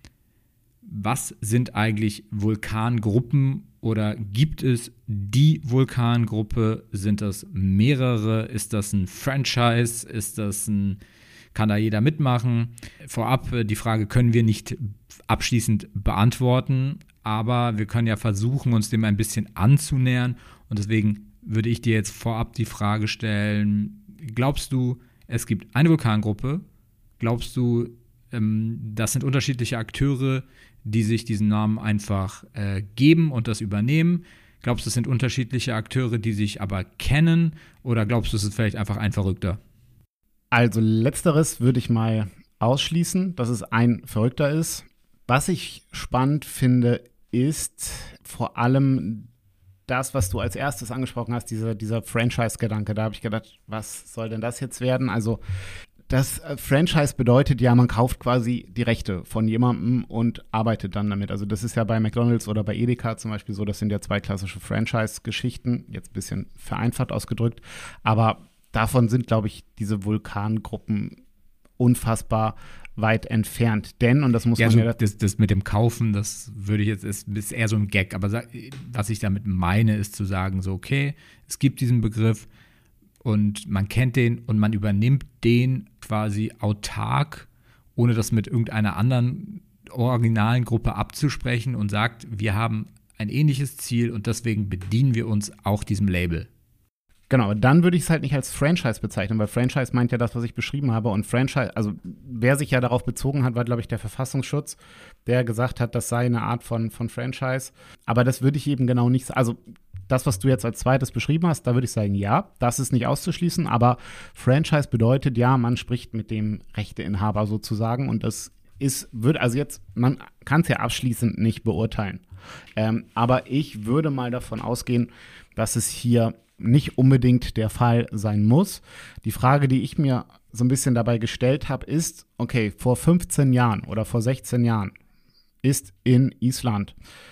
was sind eigentlich Vulkangruppen oder gibt es die Vulkangruppe? Sind das mehrere? Ist das ein Franchise? Ist das ein Kann da jeder mitmachen? Vorab, die Frage können wir nicht abschließend beantworten, aber wir können ja versuchen, uns dem ein bisschen anzunähern. Und deswegen würde ich dir jetzt vorab die Frage stellen, glaubst du, es gibt eine Vulkangruppe? Glaubst du, ähm, das sind unterschiedliche Akteure, die sich diesen Namen einfach äh, geben und das übernehmen? Glaubst du, es sind unterschiedliche Akteure, die sich aber kennen? Oder glaubst du, es ist vielleicht einfach ein Verrückter? Also letzteres würde ich mal ausschließen, dass es ein Verrückter ist. Was ich spannend finde, ist vor allem das, was du als erstes angesprochen hast, dieser, dieser Franchise-Gedanke. Da habe ich gedacht, was soll denn das jetzt werden? Also das Franchise bedeutet ja, man kauft quasi die Rechte von jemandem und arbeitet dann damit. Also das ist ja bei McDonald's oder bei Edeka zum Beispiel so, das sind ja zwei klassische Franchise-Geschichten, jetzt ein bisschen vereinfacht ausgedrückt, aber davon sind, glaube ich, diese Vulkangruppen unfassbar weit entfernt. Denn, und das muss ja, man so ja… Das, das mit dem Kaufen, das würde ich jetzt, ist, ist eher so ein Gag. Aber was ich damit meine, ist zu sagen, so, okay, es gibt diesen Begriff, und man kennt den und man übernimmt den quasi autark, ohne das mit irgendeiner anderen originalen Gruppe abzusprechen und sagt, wir haben ein ähnliches Ziel und deswegen bedienen wir uns auch diesem Label. Genau, dann würde ich es halt nicht als Franchise bezeichnen, weil Franchise meint ja das, was ich beschrieben habe. Und Franchise, also wer sich ja darauf bezogen hat, war, glaube ich, der Verfassungsschutz, der gesagt hat, das sei eine Art von, von Franchise. Aber das würde ich eben genau nicht, also das, was du jetzt als zweites beschrieben hast, da würde ich sagen, ja, das ist nicht auszuschließen. Aber Franchise bedeutet ja, man spricht mit dem Rechteinhaber sozusagen. Und das ist, wird, also jetzt, man kann es ja abschließend nicht beurteilen. Ähm, aber ich würde mal davon ausgehen, dass es hier nicht unbedingt der Fall sein muss. Die Frage, die ich mir so ein bisschen dabei gestellt habe, ist, okay, vor fünfzehn Jahren oder vor sechzehn Jahren ist in Island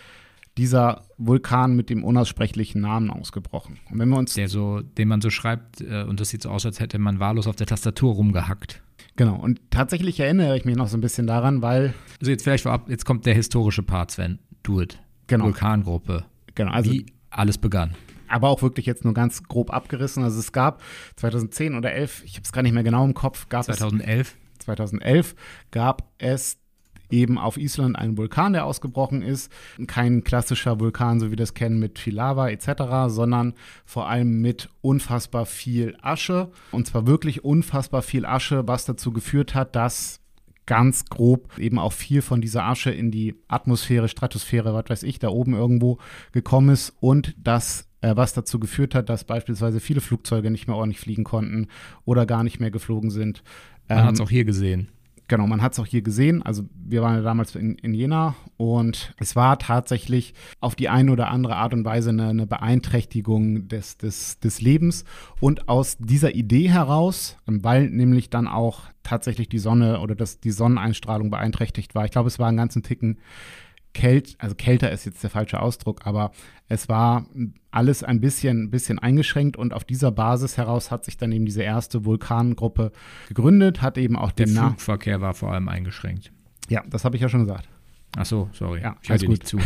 dieser Vulkan mit dem unaussprechlichen Namen ausgebrochen. Und wenn wir uns Der so, den man so schreibt, äh, und das sieht so aus, als hätte man wahllos auf der Tastatur rumgehackt. Genau, und tatsächlich erinnere ich mich noch so ein bisschen daran, weil Also jetzt vielleicht vorab, jetzt kommt der historische Part, Sven. Do it. Genau. Vulkangruppe. Genau, also Wie alles begann. aber auch wirklich jetzt nur ganz grob abgerissen. Also es gab zweitausendzehn oder elf, ich habe es gar nicht mehr genau im Kopf, gab zweitausendelf. es zweitausendelf gab es eben auf Island einen Vulkan, der ausgebrochen ist. Kein klassischer Vulkan, so wie wir das kennen, mit viel Lava et cetera, sondern vor allem mit unfassbar viel Asche. Und zwar wirklich unfassbar viel Asche, was dazu geführt hat, dass ganz grob eben auch viel von dieser Asche in die Atmosphäre, Stratosphäre, was weiß ich, da oben irgendwo gekommen ist und das, äh, was dazu geführt hat, dass beispielsweise viele Flugzeuge nicht mehr ordentlich fliegen konnten oder gar nicht mehr geflogen sind. Man ähm, hat es auch hier gesehen. Genau, man hat es auch hier gesehen. Also wir waren ja damals in, in Jena und es war tatsächlich auf die eine oder andere Art und Weise eine, eine Beeinträchtigung des, des, des Lebens. Und aus dieser Idee heraus, weil nämlich dann auch tatsächlich die Sonne oder das, die Sonneneinstrahlung beeinträchtigt war. Ich glaube, es war einen ganzen Ticken kält, also kälter ist jetzt der falsche Ausdruck, aber es war alles ein bisschen, bisschen eingeschränkt und auf dieser Basis heraus hat sich dann eben diese erste Vulkangruppe gegründet, hat eben auch Der den Na- Flugverkehr war vor allem eingeschränkt. Ja, das habe ich ja schon gesagt. Ach so, sorry. Ja, ich höre dir nicht zu.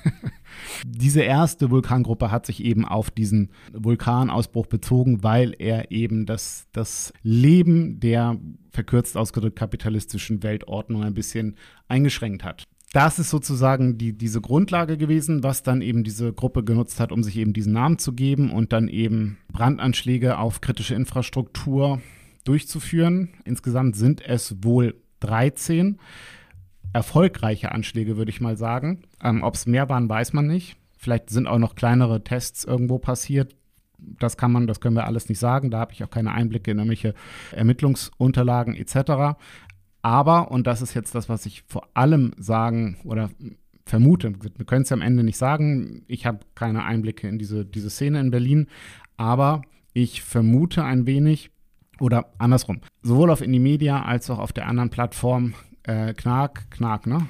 Diese erste Vulkangruppe hat sich eben auf diesen Vulkanausbruch bezogen, weil er eben das, das Leben der verkürzt ausgedrückt kapitalistischen Weltordnung ein bisschen eingeschränkt hat. Das ist sozusagen die, diese Grundlage gewesen, was dann eben diese Gruppe genutzt hat, um sich eben diesen Namen zu geben und dann eben Brandanschläge auf kritische Infrastruktur durchzuführen. Insgesamt sind es wohl dreizehn erfolgreiche Anschläge, würde ich mal sagen. Ähm, ob es mehr waren, weiß man nicht. Vielleicht sind auch noch kleinere Tests irgendwo passiert. Das kann man, das können wir alles nicht sagen. Da habe ich auch keine Einblicke in irgendwelche Ermittlungsunterlagen et cetera. Aber, und das ist jetzt das, was ich vor allem sagen oder vermute, wir können es ja am Ende nicht sagen, ich habe keine Einblicke in diese, diese Szene in Berlin, aber ich vermute ein wenig, oder andersrum, sowohl auf Indymedia als auch auf der anderen Plattform, äh, Knark, Knark, ne?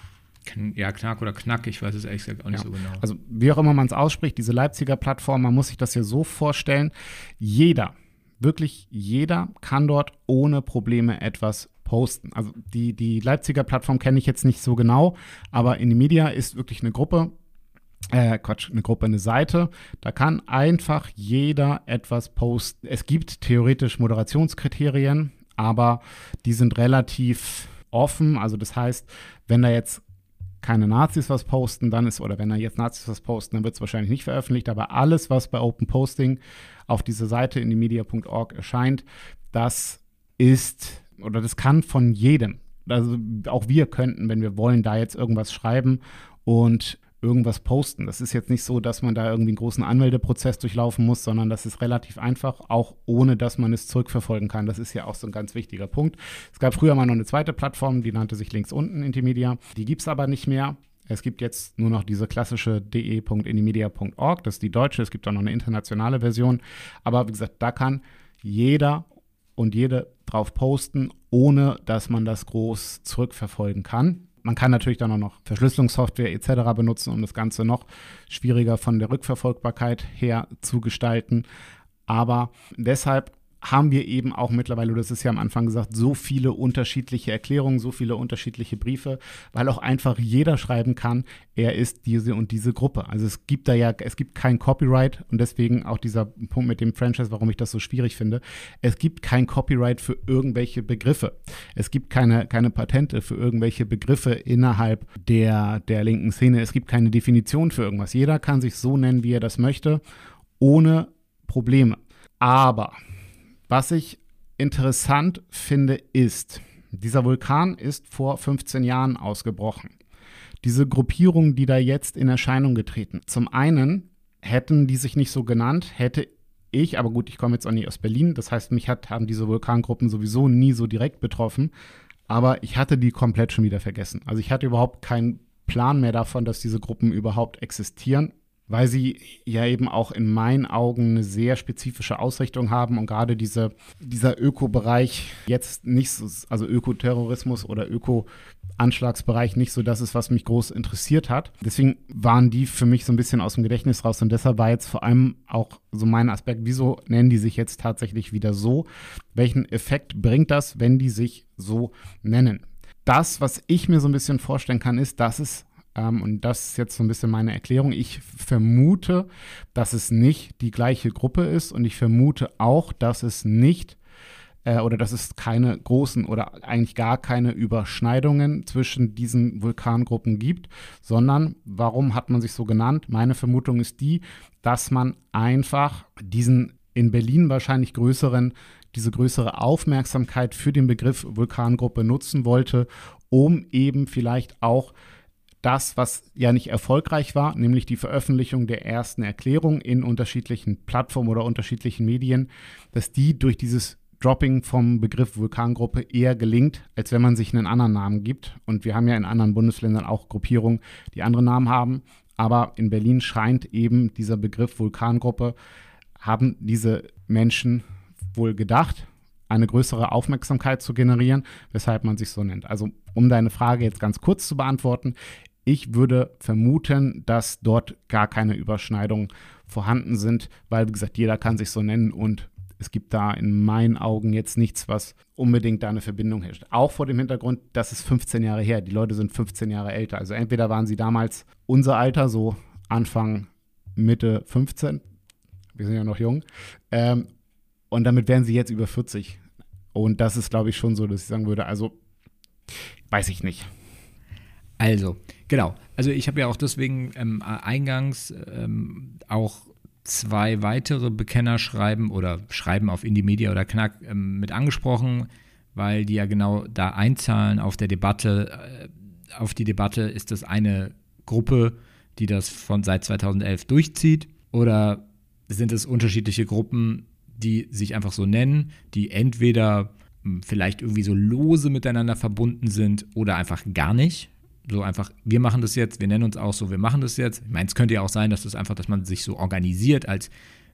Ja, Knark oder Knack, ich weiß es ehrlich gesagt auch nicht ja. so genau. Also wie auch immer man es ausspricht, diese Leipziger Plattform, man muss sich das hier so vorstellen, jeder, wirklich jeder kann dort ohne Probleme etwas posten. Also die, die Leipziger Plattform kenne ich jetzt nicht so genau, aber Indymedia ist wirklich eine Gruppe, äh, Quatsch, eine Gruppe, eine Seite. Da kann einfach jeder etwas posten. Es gibt theoretisch Moderationskriterien, aber die sind relativ offen. Also das heißt, wenn da jetzt keine Nazis was posten, dann ist, oder wenn da jetzt Nazis was posten, dann wird es wahrscheinlich nicht veröffentlicht, aber alles, was bei Open Posting auf dieser Seite indymedia punkt org erscheint, das ist oder das kann von jedem, also auch wir könnten, wenn wir wollen, da jetzt irgendwas schreiben und irgendwas posten. Das ist jetzt nicht so, dass man da irgendwie einen großen Anmeldeprozess durchlaufen muss, sondern das ist relativ einfach, auch ohne, dass man es zurückverfolgen kann. Das ist ja auch so ein ganz wichtiger Punkt. Es gab früher mal noch eine zweite Plattform, die nannte sich links unten Indymedia. Die gibt es aber nicht mehr. Es gibt jetzt nur noch diese klassische de punkt indymedia punkt org, das ist die deutsche, es gibt auch noch eine internationale Version. Aber wie gesagt, da kann jeder und jede drauf posten, ohne dass man das groß zurückverfolgen kann. Man kann natürlich dann auch noch Verschlüsselungssoftware et cetera benutzen, um das Ganze noch schwieriger von der Rückverfolgbarkeit her zu gestalten. Aber deshalb haben wir eben auch mittlerweile, das ist ja am Anfang gesagt, so viele unterschiedliche Erklärungen, so viele unterschiedliche Briefe, weil auch einfach jeder schreiben kann, er ist diese und diese Gruppe. Also es gibt da ja, es gibt kein Copyright und deswegen auch dieser Punkt mit dem Franchise, warum ich das so schwierig finde. Es gibt kein Copyright für irgendwelche Begriffe. Es gibt keine, keine Patente für irgendwelche Begriffe innerhalb der, der linken Szene. Es gibt keine Definition für irgendwas. Jeder kann sich so nennen, wie er das möchte, ohne Probleme. Aber was ich interessant finde, ist, dieser Vulkan ist vor fünfzehn Jahren ausgebrochen. Diese Gruppierungen, die da jetzt in Erscheinung getreten, zum einen hätten die sich nicht so genannt, hätte ich, aber gut, ich komme jetzt auch nicht aus Berlin, das heißt, mich hat, haben diese Vulkangruppen sowieso nie so direkt betroffen, aber ich hatte die komplett schon wieder vergessen. Also ich hatte überhaupt keinen Plan mehr davon, dass diese Gruppen überhaupt existieren, weil sie ja eben auch in meinen Augen eine sehr spezifische Ausrichtung haben und gerade diese, dieser Öko-Bereich jetzt nicht so, also Ökoterrorismus oder Öko-Anschlagsbereich nicht so das ist, was mich groß interessiert hat. Deswegen waren die für mich so ein bisschen aus dem Gedächtnis raus und deshalb war jetzt vor allem auch so mein Aspekt, wieso nennen die sich jetzt tatsächlich wieder so? Welchen Effekt bringt das, wenn die sich so nennen? Das, was ich mir so ein bisschen vorstellen kann, ist, dass es Um, und das ist jetzt so ein bisschen meine Erklärung. Ich vermute, dass es nicht die gleiche Gruppe ist und ich vermute auch, dass es nicht äh, oder dass es keine großen oder eigentlich gar keine Überschneidungen zwischen diesen Vulkangruppen gibt, sondern warum hat man sich so genannt? Meine Vermutung ist die, dass man einfach diesen in Berlin wahrscheinlich größeren, diese größere Aufmerksamkeit für den Begriff Vulkangruppe nutzen wollte, um eben vielleicht auch das, was ja nicht erfolgreich war, nämlich die Veröffentlichung der ersten Erklärung in unterschiedlichen Plattformen oder unterschiedlichen Medien, dass die durch dieses Dropping vom Begriff Vulkangruppe eher gelingt, als wenn man sich einen anderen Namen gibt. Und wir haben ja in anderen Bundesländern auch Gruppierungen, die andere Namen haben. Aber in Berlin scheint eben dieser Begriff Vulkangruppe, haben diese Menschen wohl gedacht, eine größere Aufmerksamkeit zu generieren, weshalb man sich so nennt. Also um deine Frage jetzt ganz kurz zu beantworten, ich würde vermuten, dass dort gar keine Überschneidungen vorhanden sind, weil, wie gesagt, jeder kann sich so nennen und es gibt da in meinen Augen jetzt nichts, was unbedingt da eine Verbindung herrscht. Auch vor dem Hintergrund, das ist fünfzehn Jahre her. Die Leute sind fünfzehn Jahre älter. Also entweder waren sie damals unser Alter, so Anfang, Mitte fünfzehn, wir sind ja noch jung, ähm, und damit wären sie jetzt über vierzig. Und das ist, glaube ich, schon so, dass ich sagen würde, also weiß ich nicht. Also, genau. Also ich habe ja auch deswegen ähm, eingangs ähm, auch zwei weitere Bekennerschreiben oder Schreiben auf Indymedia oder Knack ähm, mit angesprochen, weil die ja genau da einzahlen auf der Debatte. Äh, auf die Debatte, ist das eine Gruppe, die das von seit zweitausendelf durchzieht, oder sind es unterschiedliche Gruppen, die sich einfach so nennen, die entweder mh, vielleicht irgendwie so lose miteinander verbunden sind oder einfach gar nicht. So einfach, wir machen das jetzt, wir nennen uns auch so, wir machen das jetzt. Ich meine, es könnte ja auch sein, dass das einfach, dass man sich so organisiert als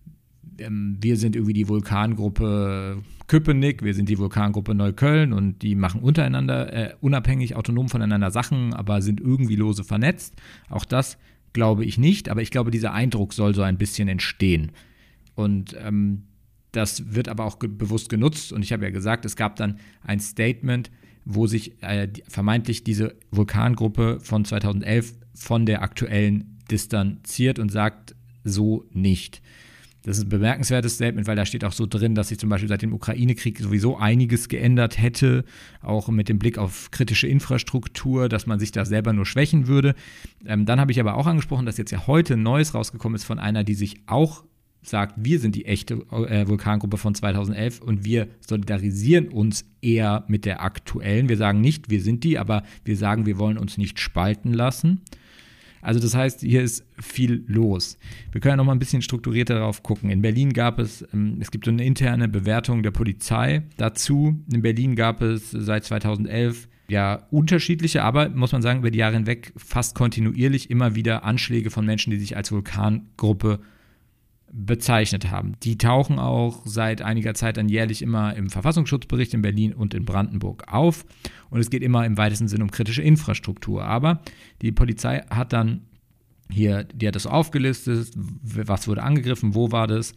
ähm, wir sind irgendwie die Vulkangruppe Köpenick, wir sind die Vulkangruppe Neukölln und die machen untereinander, äh, unabhängig, autonom voneinander Sachen, aber sind irgendwie lose vernetzt. Auch das glaube ich nicht, aber ich glaube, dieser Eindruck soll so ein bisschen entstehen. Und ähm, das wird aber auch ge- bewusst genutzt und ich habe ja gesagt, es gab dann ein Statement, wo sich äh, die, vermeintlich diese Vulkangruppe von zweitausendelf von der aktuellen distanziert und sagt so nicht. Das ist ein bemerkenswertes Statement, weil da steht auch so drin, dass sich zum Beispiel seit dem Ukraine-Krieg sowieso einiges geändert hätte, auch mit dem Blick auf kritische Infrastruktur, dass man sich da selber nur schwächen würde. Ähm, dann habe ich aber auch angesprochen, dass jetzt ja heute ein Neues rausgekommen ist von einer, die sich auch sagt, wir sind die echte äh, Vulkangruppe von zweitausendelf und wir solidarisieren uns eher mit der aktuellen. Wir sagen nicht, wir sind die, aber wir sagen, wir wollen uns nicht spalten lassen. Also das heißt, hier ist viel los. Wir können ja noch mal ein bisschen strukturierter darauf gucken. In Berlin gab es, ähm, es gibt so eine interne Bewertung der Polizei dazu. In Berlin gab es seit zweitausendelf ja unterschiedliche, aber muss man sagen, über die Jahre hinweg fast kontinuierlich immer wieder Anschläge von Menschen, die sich als Vulkangruppe bezeichnet haben. Die tauchen auch seit einiger Zeit dann jährlich immer im Verfassungsschutzbericht in Berlin und in Brandenburg auf. Und es geht immer im weitesten Sinn um kritische Infrastruktur. Aber die Polizei hat dann hier, die hat das aufgelistet, was wurde angegriffen, wo war das,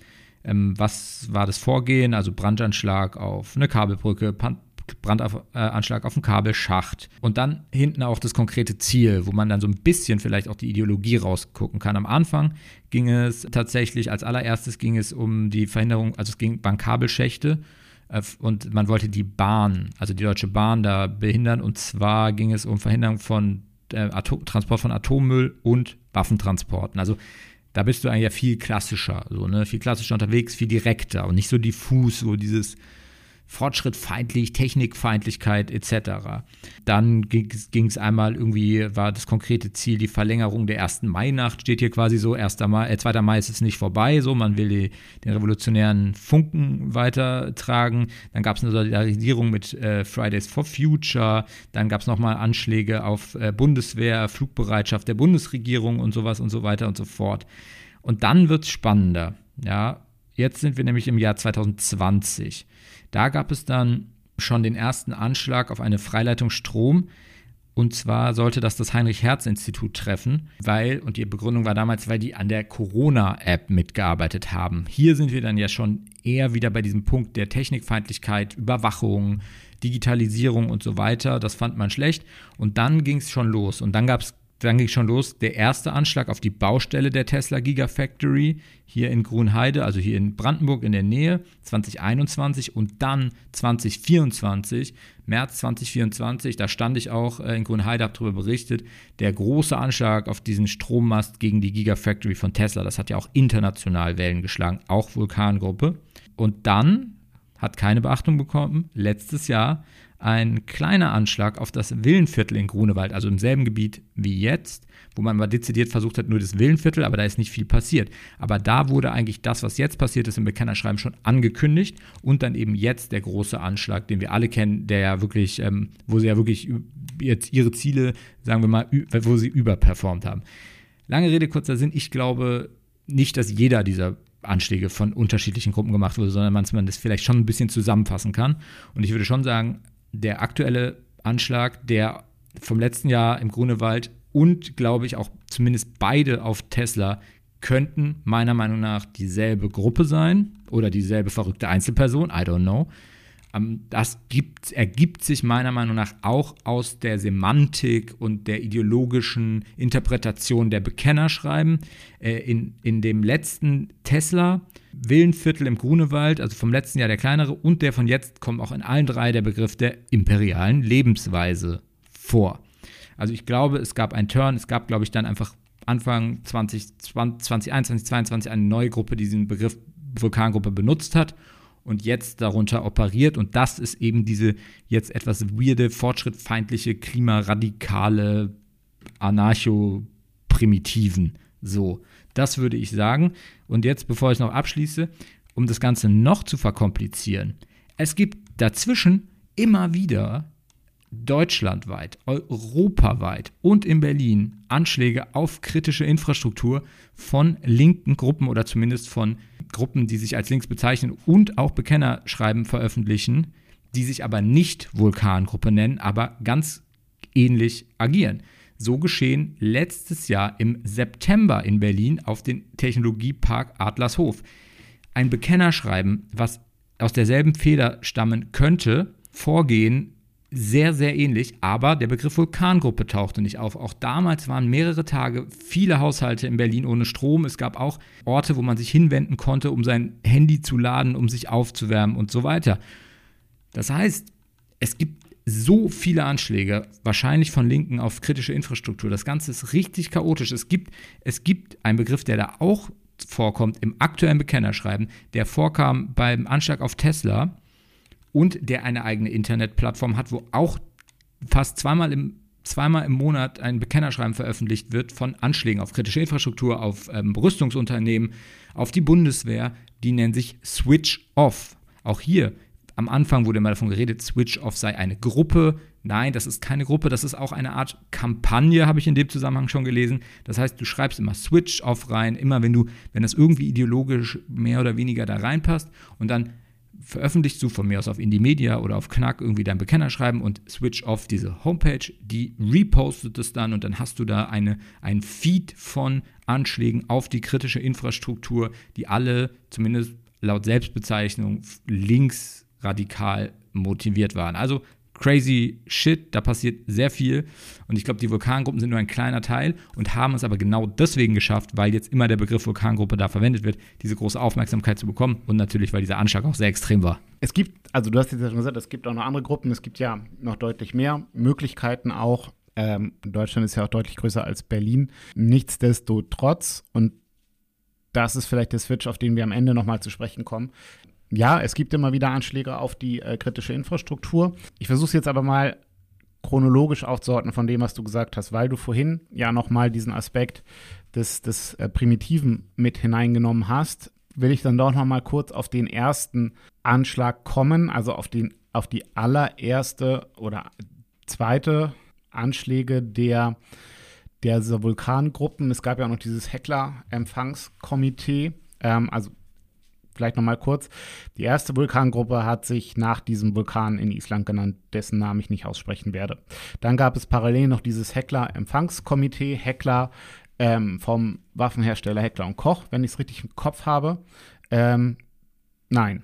ähm, was war das Vorgehen, also Brandanschlag auf eine Kabelbrücke, Pan- Brandanschlag auf einen Kabelschacht und dann hinten auch das konkrete Ziel, wo man dann so ein bisschen vielleicht auch die Ideologie rausgucken kann. Am Anfang ging es tatsächlich, als allererstes ging es um die Verhinderung, also es ging um Kabelschächte äh, und man wollte die Bahn, also die Deutsche Bahn da behindern und zwar ging es um Verhinderung von äh, Atom- Transport von Atommüll und Waffentransporten. Also da bist du eigentlich ja viel klassischer, so, ne? Viel klassischer unterwegs, viel direkter und nicht so diffus, so dieses fortschrittfeindlich, Technikfeindlichkeit et cetera. Dann ging es einmal irgendwie, war das konkrete Ziel die Verlängerung der ersten Mai-Nacht, steht hier quasi so, erster Mai, äh, zweiter Mai ist es nicht vorbei, so, man will die, den revolutionären Funken weitertragen. Dann gab es eine Solidarisierung mit äh, Fridays for Future, dann gab es nochmal Anschläge auf äh, Bundeswehr, Flugbereitschaft der Bundesregierung und sowas und so weiter und so fort. Und dann wird es spannender, ja. Jetzt sind wir nämlich im Jahr zwanzig zwanzig. Da gab es dann schon den ersten Anschlag auf eine Freileitung Strom. Und zwar sollte das das Heinrich-Hertz-Institut treffen, weil, und die Begründung war damals, weil die an der Corona-App mitgearbeitet haben. Hier sind wir dann ja schon eher wieder bei diesem Punkt der Technikfeindlichkeit, Überwachung, Digitalisierung und so weiter. Das fand man schlecht. Und dann ging es schon los. Und dann gab es Dann ging schon los, der erste Anschlag auf die Baustelle der Tesla Gigafactory hier in Grünheide, also hier in Brandenburg in der Nähe, zwanzig einundzwanzig und dann zwanzig vierundzwanzig, März zwanzig vierundzwanzig, da stand ich auch in Grünheide, habe darüber berichtet, der große Anschlag auf diesen Strommast gegen die Gigafactory von Tesla, das hat ja auch international Wellen geschlagen, auch Vulkangruppe. Und dann hat keine Beachtung bekommen, letztes Jahr ein kleiner Anschlag auf das Villenviertel in Grunewald, also im selben Gebiet wie jetzt, wo man mal dezidiert versucht hat, nur das Villenviertel, aber da ist nicht viel passiert. Aber da wurde eigentlich das, was jetzt passiert ist, im Bekennerschreiben schon angekündigt und dann eben jetzt der große Anschlag, den wir alle kennen, der ja wirklich, ähm, wo sie ja wirklich jetzt ihre Ziele, sagen wir mal, wo sie überperformt haben. Lange Rede, kurzer Sinn, ich glaube nicht, dass jeder dieser Anschläge von unterschiedlichen Gruppen gemacht wurde, sondern man das vielleicht schon ein bisschen zusammenfassen kann. Und ich würde schon sagen, der aktuelle Anschlag, der vom letzten Jahr im Grunewald und, glaube ich, auch zumindest beide auf Tesla könnten meiner Meinung nach dieselbe Gruppe sein oder dieselbe verrückte Einzelperson, I don't know. Das gibt, ergibt sich meiner Meinung nach auch aus der Semantik und der ideologischen Interpretation der Bekennerschreiben. In, in dem letzten Tesla Villenviertel im Grunewald, also vom letzten Jahr der kleinere und der von jetzt, kommt auch in allen drei der Begriff der imperialen Lebensweise vor. Also ich glaube, es gab einen Turn, es gab, glaube ich, dann einfach Anfang zwanzig, zwanzig, zwanzig einundzwanzig, zweiundzwanzig eine neue Gruppe, die diesen Begriff Vulkangruppe benutzt hat und jetzt darunter operiert und das ist eben diese jetzt etwas weirde, fortschrittfeindliche, klimaradikale, anarcho-primitiven, so. Das würde ich sagen. Und jetzt, bevor ich noch abschließe, um das Ganze noch zu verkomplizieren, es gibt dazwischen immer wieder deutschlandweit, europaweit und in Berlin Anschläge auf kritische Infrastruktur von linken Gruppen oder zumindest von Gruppen, die sich als links bezeichnen und auch Bekennerschreiben veröffentlichen, die sich aber nicht Vulkangruppe nennen, aber ganz ähnlich agieren. So geschehen letztes Jahr im September in Berlin auf den Technologiepark Adlershof. Ein Bekennerschreiben, was aus derselben Feder stammen könnte, Vorgehen sehr, sehr ähnlich, aber der Begriff Vulkangruppe tauchte nicht auf. Auch damals waren mehrere Tage viele Haushalte in Berlin ohne Strom. Es gab auch Orte, wo man sich hinwenden konnte, um sein Handy zu laden, um sich aufzuwärmen und so weiter. Das heißt, es gibt so viele Anschläge, wahrscheinlich von Linken auf kritische Infrastruktur. Das Ganze ist richtig chaotisch. Es gibt, es gibt einen Begriff, der da auch vorkommt im aktuellen Bekennerschreiben, der vorkam beim Anschlag auf Tesla und der eine eigene Internetplattform hat, wo auch fast zweimal im, zweimal im Monat ein Bekennerschreiben veröffentlicht wird von Anschlägen auf kritische Infrastruktur, auf ähm, Rüstungsunternehmen, auf die Bundeswehr. Die nennen sich Switch Off. Auch hier am Anfang wurde immer davon geredet, Switch Off sei eine Gruppe. Nein, das ist keine Gruppe, das ist auch eine Art Kampagne, habe ich in dem Zusammenhang schon gelesen. Das heißt, du schreibst immer Switch Off rein, immer wenn du, wenn das irgendwie ideologisch mehr oder weniger da reinpasst und dann veröffentlichst du von mir aus auf Indymedia oder auf Knack irgendwie dein Bekennerschreiben und Switch Off diese Homepage, die repostet es dann und dann hast du da eine, ein Feed von Anschlägen auf die kritische Infrastruktur, die alle zumindest laut Selbstbezeichnung linksradikal motiviert waren. Also crazy shit, da passiert sehr viel und ich glaube, die Vulkangruppen sind nur ein kleiner Teil und haben es aber genau deswegen geschafft, weil jetzt immer der Begriff Vulkangruppe da verwendet wird, diese große Aufmerksamkeit zu bekommen und natürlich, weil dieser Anschlag auch sehr extrem war. Es gibt, also du hast jetzt ja schon gesagt, es gibt auch noch andere Gruppen, es gibt ja noch deutlich mehr Möglichkeiten auch. Ähm, Deutschland ist ja auch deutlich größer als Berlin. Nichtsdestotrotz, und das ist vielleicht der Switch, auf den wir am Ende nochmal zu sprechen kommen. Ja, es gibt immer wieder Anschläge auf die äh, kritische Infrastruktur. Ich versuche es jetzt aber mal chronologisch aufzuordnen von dem, was du gesagt hast, weil du vorhin ja nochmal diesen Aspekt des, des äh, Primitiven mit hineingenommen hast, will ich dann doch nochmal kurz auf den ersten Anschlag kommen, also auf, den, auf die allererste oder zweite Anschläge der, der dieser Vulkangruppen. Es gab ja auch noch dieses Heckler-Empfangskomitee, ähm, also vielleicht nochmal kurz. Die erste Vulkangruppe hat sich nach diesem Vulkan in Island genannt, dessen Namen ich nicht aussprechen werde. Dann gab es parallel noch dieses Heckler-Empfangskomitee, Heckler ähm, vom Waffenhersteller Heckler und Koch, wenn ich es richtig im Kopf habe. Ähm, nein,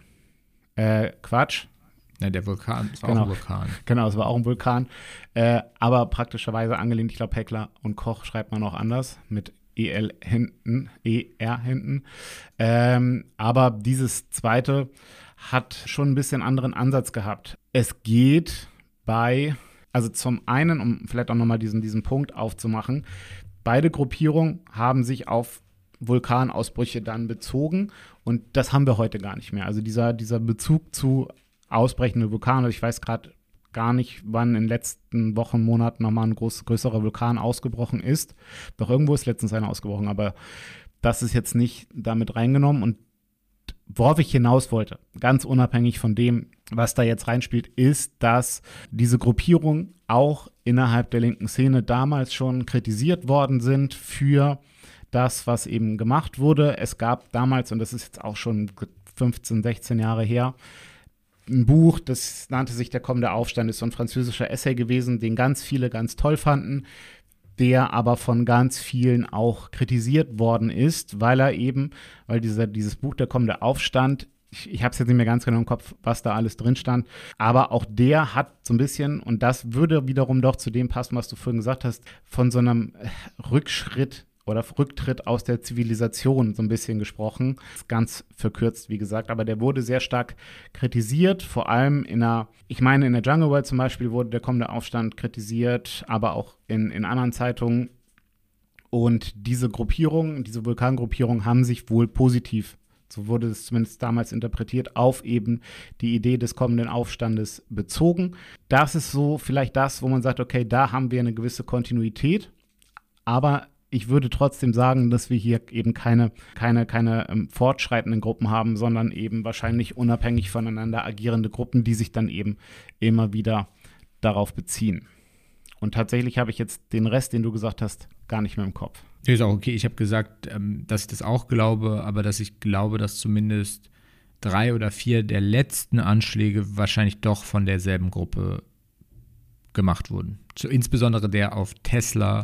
äh, Quatsch. Ja, der Vulkan, es war genau. auch ein Vulkan. Genau, es war auch ein Vulkan, äh, aber praktischerweise angelehnt, ich glaube Heckler und Koch schreibt man auch anders, mit E L hinten, E R hinten. Ähm, aber dieses zweite hat schon ein bisschen anderen Ansatz gehabt. Es geht bei, also zum einen, um vielleicht auch nochmal diesen, diesen Punkt aufzumachen, beide Gruppierungen haben sich auf Vulkanausbrüche dann bezogen und das haben wir heute gar nicht mehr. Also dieser, dieser Bezug zu ausbrechenden Vulkanen, ich weiß gerade gar nicht, wann in den letzten Wochen, Monaten nochmal ein groß, größerer Vulkan ausgebrochen ist. Doch irgendwo ist letztens einer ausgebrochen, aber das ist jetzt nicht damit reingenommen. Und worauf ich hinaus wollte, ganz unabhängig von dem, was da jetzt reinspielt, ist, dass diese Gruppierungen auch innerhalb der linken Szene damals schon kritisiert worden sind für das, was eben gemacht wurde. Es gab damals, und das ist jetzt auch schon fünfzehn, sechzehn Jahre her, ein Buch, das nannte sich Der kommende Aufstand, ist so ein französischer Essay gewesen, den ganz viele ganz toll fanden, der aber von ganz vielen auch kritisiert worden ist, weil er eben, weil dieser, dieses Buch Der kommende Aufstand, ich, ich habe es jetzt nicht mehr ganz genau im Kopf, was da alles drin stand, aber auch der hat so ein bisschen, und das würde wiederum doch zu dem passen, was du vorhin gesagt hast, von so einem Rückschritt oder Rücktritt aus der Zivilisation so ein bisschen gesprochen. Das ist ganz verkürzt, wie gesagt, aber der wurde sehr stark kritisiert, vor allem in einer, ich meine in der Jungle World zum Beispiel wurde der kommende Aufstand kritisiert, aber auch in, in anderen Zeitungen. Und diese Gruppierungen, diese Vulkangruppierungen haben sich wohl positiv, so wurde es zumindest damals interpretiert, auf eben die Idee des kommenden Aufstandes bezogen. Das ist so vielleicht das, wo man sagt, okay, da haben wir eine gewisse Kontinuität, aber ich würde trotzdem sagen, dass wir hier eben keine, keine, keine ähm, fortschreitenden Gruppen haben, sondern eben wahrscheinlich unabhängig voneinander agierende Gruppen, die sich dann eben immer wieder darauf beziehen. Und tatsächlich habe ich jetzt den Rest, den du gesagt hast, gar nicht mehr im Kopf. Das ist auch okay. Ich habe gesagt, ähm, dass ich das auch glaube, aber dass ich glaube, dass zumindest drei oder vier der letzten Anschläge wahrscheinlich doch von derselben Gruppe gemacht wurden. So, insbesondere der auf Tesla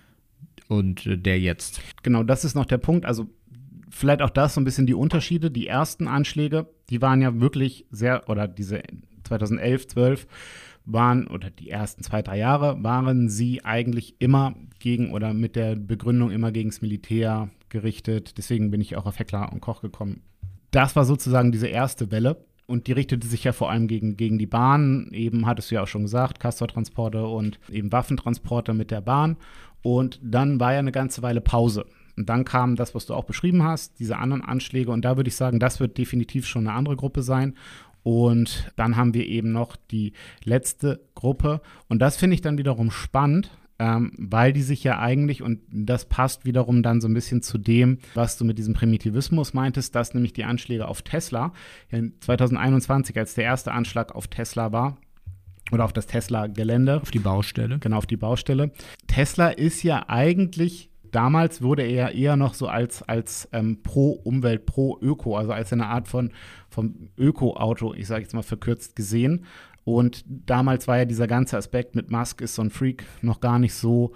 und der jetzt. Genau, das ist noch der Punkt. Also vielleicht auch das so ein bisschen die Unterschiede. Die ersten Anschläge, die waren ja wirklich sehr, oder diese zweitausendelf, zwölf waren, oder die ersten zwei, drei Jahre, waren sie eigentlich immer gegen oder mit der Begründung immer gegen das Militär gerichtet. Deswegen bin ich auch auf Heckler und Koch gekommen. Das war sozusagen diese erste Welle. Und die richtete sich ja vor allem gegen, gegen die Bahn. Eben hattest du ja auch schon gesagt, Castortransporte und eben Waffentransporte mit der Bahn. Und dann war ja eine ganze Weile Pause. Und dann kam das, was du auch beschrieben hast, diese anderen Anschläge. Und da würde ich sagen, das wird definitiv schon eine andere Gruppe sein. Und dann haben wir eben noch die letzte Gruppe. Und das finde ich dann wiederum spannend, ähm, weil die sich ja eigentlich, und das passt wiederum dann so ein bisschen zu dem, was du mit diesem Primitivismus meintest, dass nämlich die Anschläge auf Tesla, in zweitausendeinundzwanzig, als der erste Anschlag auf Tesla war, oder auf das Tesla-Gelände. Auf die Baustelle. Genau, auf die Baustelle. Tesla ist ja eigentlich, damals wurde er ja eher noch so als, als ähm, pro-Umwelt, pro-Öko, also als eine Art von vom Öko-Auto, ich sage jetzt mal verkürzt, gesehen. Und damals war ja dieser ganze Aspekt mit Musk ist so ein Freak noch gar nicht so,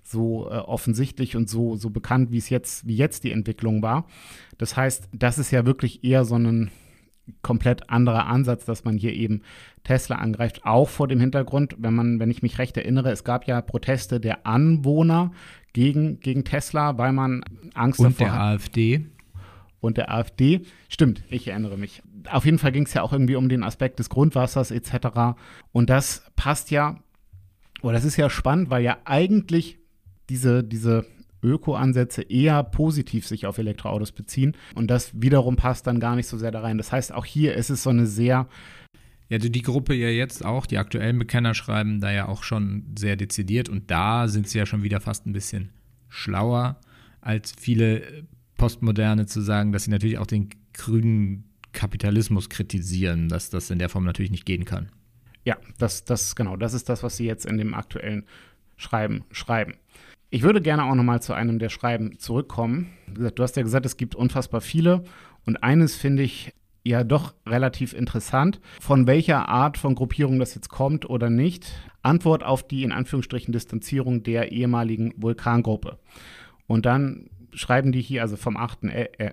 so äh, offensichtlich und so, so bekannt, wie es jetzt, wie jetzt die Entwicklung war. Das heißt, das ist ja wirklich eher so ein komplett anderer Ansatz, dass man hier eben Tesla angreift, auch vor dem Hintergrund, wenn man, wenn ich mich recht erinnere, es gab ja Proteste der Anwohner gegen, gegen Tesla, weil man Angst und davor der hat. AfD. Und der AfD. Stimmt, ich erinnere mich. Auf jeden Fall ging es ja auch irgendwie um den Aspekt des Grundwassers et cetera. Und das passt ja, oder das ist ja spannend, weil ja eigentlich diese, diese Öko-Ansätze eher positiv sich auf Elektroautos beziehen. Und das wiederum passt dann gar nicht so sehr da rein. Das heißt, auch hier ist es so eine sehr Ja, also die Gruppe ja jetzt auch, die aktuellen Bekenner schreiben da ja auch schon sehr dezidiert und da sind sie ja schon wieder fast ein bisschen schlauer als viele Postmoderne zu sagen, dass sie natürlich auch den grünen Kapitalismus kritisieren, dass das in der Form natürlich nicht gehen kann. Ja, das, das, genau, das ist das, was sie jetzt in dem aktuellen Schreiben schreiben. Ich würde gerne auch nochmal zu einem der Schreiben zurückkommen. Wie gesagt, du hast ja gesagt, es gibt unfassbar viele und eines finde ich ja doch relativ interessant, von welcher Art von Gruppierung das jetzt kommt oder nicht. Antwort auf die in Anführungsstrichen Distanzierung der ehemaligen Vulkangruppe. Und dann schreiben die hier, also vom achten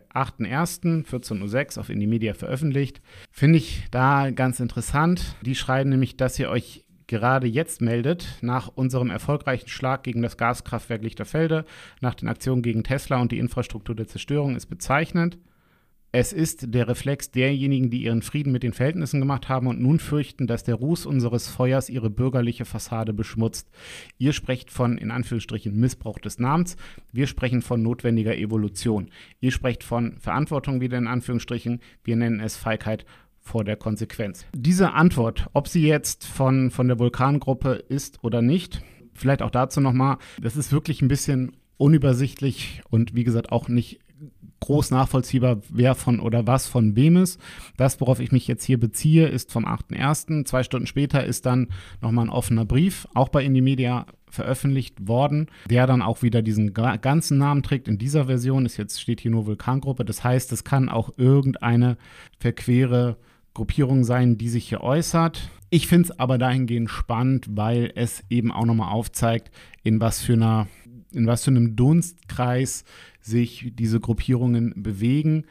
ersten vierzehn Uhr sechs auf Indymedia veröffentlicht. Finde ich da ganz interessant. Die schreiben nämlich, dass ihr euch gerade jetzt meldet, nach unserem erfolgreichen Schlag gegen das Gaskraftwerk Lichterfelde, nach den Aktionen gegen Tesla und die Infrastruktur der Zerstörung ist bezeichnend. Es ist der Reflex derjenigen, die ihren Frieden mit den Verhältnissen gemacht haben und nun fürchten, dass der Ruß unseres Feuers ihre bürgerliche Fassade beschmutzt. Ihr sprecht von, in Anführungsstrichen, Missbrauch des Namens. Wir sprechen von notwendiger Evolution. Ihr sprecht von Verantwortung wieder in Anführungsstrichen. Wir nennen es Feigheit vor der Konsequenz. Diese Antwort, ob sie jetzt von, von der Vulkangruppe ist oder nicht, vielleicht auch dazu nochmal, das ist wirklich ein bisschen unübersichtlich und wie gesagt auch nicht groß nachvollziehbar, wer von oder was von wem ist. Das, worauf ich mich jetzt hier beziehe, ist vom achten ersten Zwei Stunden später ist dann nochmal ein offener Brief, auch bei Indymedia veröffentlicht worden, der dann auch wieder diesen ganzen Namen trägt. In dieser Version ist jetzt, steht hier nur Vulkangruppe. Das heißt, es kann auch irgendeine verquere Gruppierung sein, die sich hier äußert. Ich finde es aber dahingehend spannend, weil es eben auch nochmal aufzeigt, in was für einer, in was für einem Dunstkreis sich diese Gruppierungen bewegen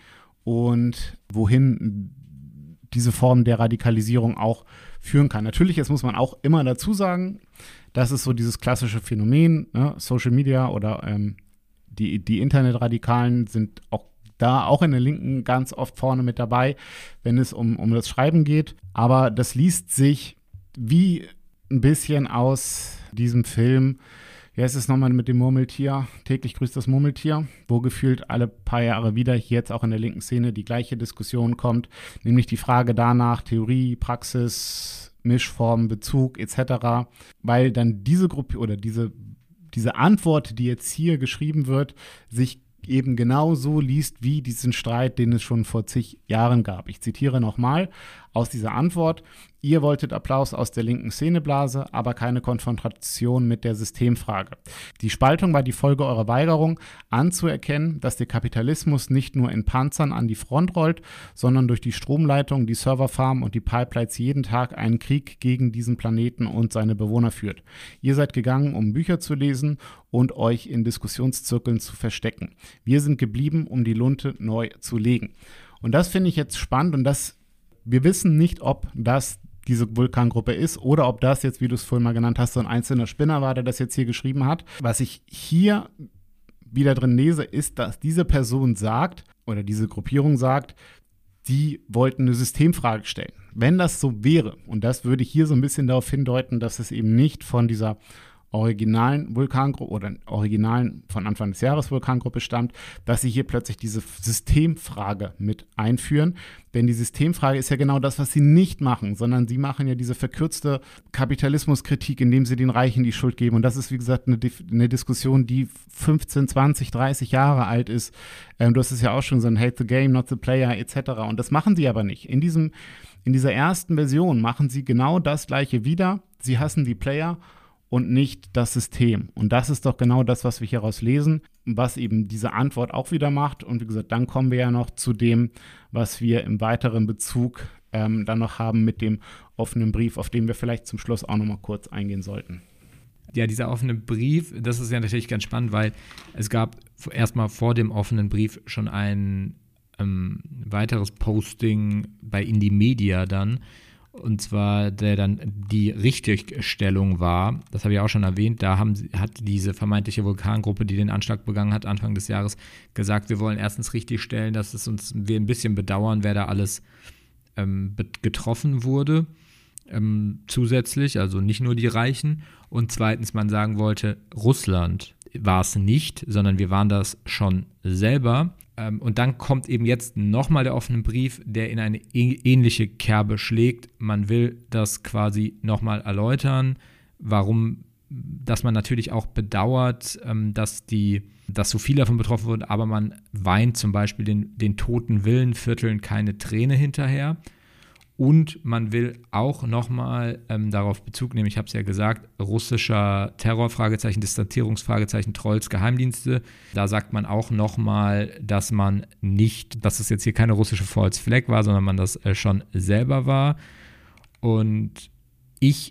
und wohin diese Form der Radikalisierung auch führen kann. Natürlich, jetzt muss man auch immer dazu sagen, das ist so dieses klassische Phänomen, ne? Social Media oder ähm, die, die Internetradikalen sind auch da auch in der Linken ganz oft vorne mit dabei, wenn es um, um das Schreiben geht. Aber das liest sich wie ein bisschen aus diesem Film. Ja, es ist nochmal mit dem Murmeltier, täglich grüßt das Murmeltier, wo gefühlt alle paar Jahre wieder hier jetzt auch in der linken Szene die gleiche Diskussion kommt, nämlich die Frage danach, Theorie, Praxis, Mischform, Bezug et cetera, weil dann diese Gruppe oder diese, diese Antwort, die jetzt hier geschrieben wird, sich eben genau so liest wie diesen Streit, den es schon vor zig Jahren gab. Ich zitiere nochmal aus dieser Antwort: Ihr wolltet Applaus aus der linken Szeneblase, aber keine Konfrontation mit der Systemfrage. Die Spaltung war die Folge eurer Weigerung, anzuerkennen, dass der Kapitalismus nicht nur in Panzern an die Front rollt, sondern durch die Stromleitung, die Serverfarmen und die Pipelines jeden Tag einen Krieg gegen diesen Planeten und seine Bewohner führt. Ihr seid gegangen, um Bücher zu lesen und euch in Diskussionszirkeln zu verstecken. Wir sind geblieben, um die Lunte neu zu legen. Und das finde ich jetzt spannend und das, wir wissen nicht, ob das diese Vulkangruppe ist oder ob das jetzt, wie du es vorhin mal genannt hast, so ein einzelner Spinner war, der das jetzt hier geschrieben hat. Was ich hier wieder drin lese, ist, dass diese Person sagt oder diese Gruppierung sagt, die wollten eine Systemfrage stellen. Wenn das so wäre, und das würde hier so ein bisschen darauf hindeuten, dass es eben nicht von dieser originalen Vulkangruppe oder originalen von Anfang des Jahres Vulkangruppe stammt, dass sie hier plötzlich diese Systemfrage mit einführen. Denn die Systemfrage ist ja genau das, was sie nicht machen, sondern sie machen ja diese verkürzte Kapitalismuskritik, indem sie den Reichen die Schuld geben. Und das ist, wie gesagt, eine, eine Diskussion, die fünfzehn, zwanzig, dreißig Jahre alt ist. Ähm, du hast es ja auch schon gesagt, hate the game, not the player et cetera. Und das machen sie aber nicht. In diesem, in dieser ersten Version machen sie genau das Gleiche wieder. Sie hassen die Player und nicht das System. Und das ist doch genau das, was wir hieraus lesen, was eben diese Antwort auch wieder macht. Und wie gesagt, dann kommen wir ja noch zu dem, was wir im weiteren Bezug ähm, dann noch haben mit dem offenen Brief, auf den wir vielleicht zum Schluss auch noch mal kurz eingehen sollten. Ja, dieser offene Brief, das ist ja natürlich ganz spannend, weil es gab erstmal vor dem offenen Brief schon ein ähm, weiteres Posting bei Indymedia dann, und zwar der dann die Richtigstellung war, das habe ich auch schon erwähnt, da haben, hat diese vermeintliche Vulkangruppe, die den Anschlag begangen hat, Anfang des Jahres gesagt, wir wollen erstens richtigstellen, dass es uns, wir ein bisschen bedauern, wer da alles ähm, getroffen wurde. Ähm, zusätzlich, also nicht nur die Reichen, und zweitens man sagen wollte, Russland war es nicht, sondern wir waren das schon selber. Ähm, und dann kommt eben jetzt nochmal der offene Brief, der in eine ä- ähnliche Kerbe schlägt. Man will das quasi nochmal erläutern, warum, dass man natürlich auch bedauert, ähm, dass die, dass so viele davon betroffen wurden, aber man weint zum Beispiel den, den toten Villenvierteln keine Träne hinterher. Und man will auch nochmal ähm, darauf Bezug nehmen, ich habe es ja gesagt, russischer Terror, Fragezeichen, Distanzierungsfragezeichen, Trolls, Geheimdienste. Da sagt man auch nochmal, dass man nicht, dass es jetzt hier keine russische False Flag war, sondern man das äh, schon selber war. Und ich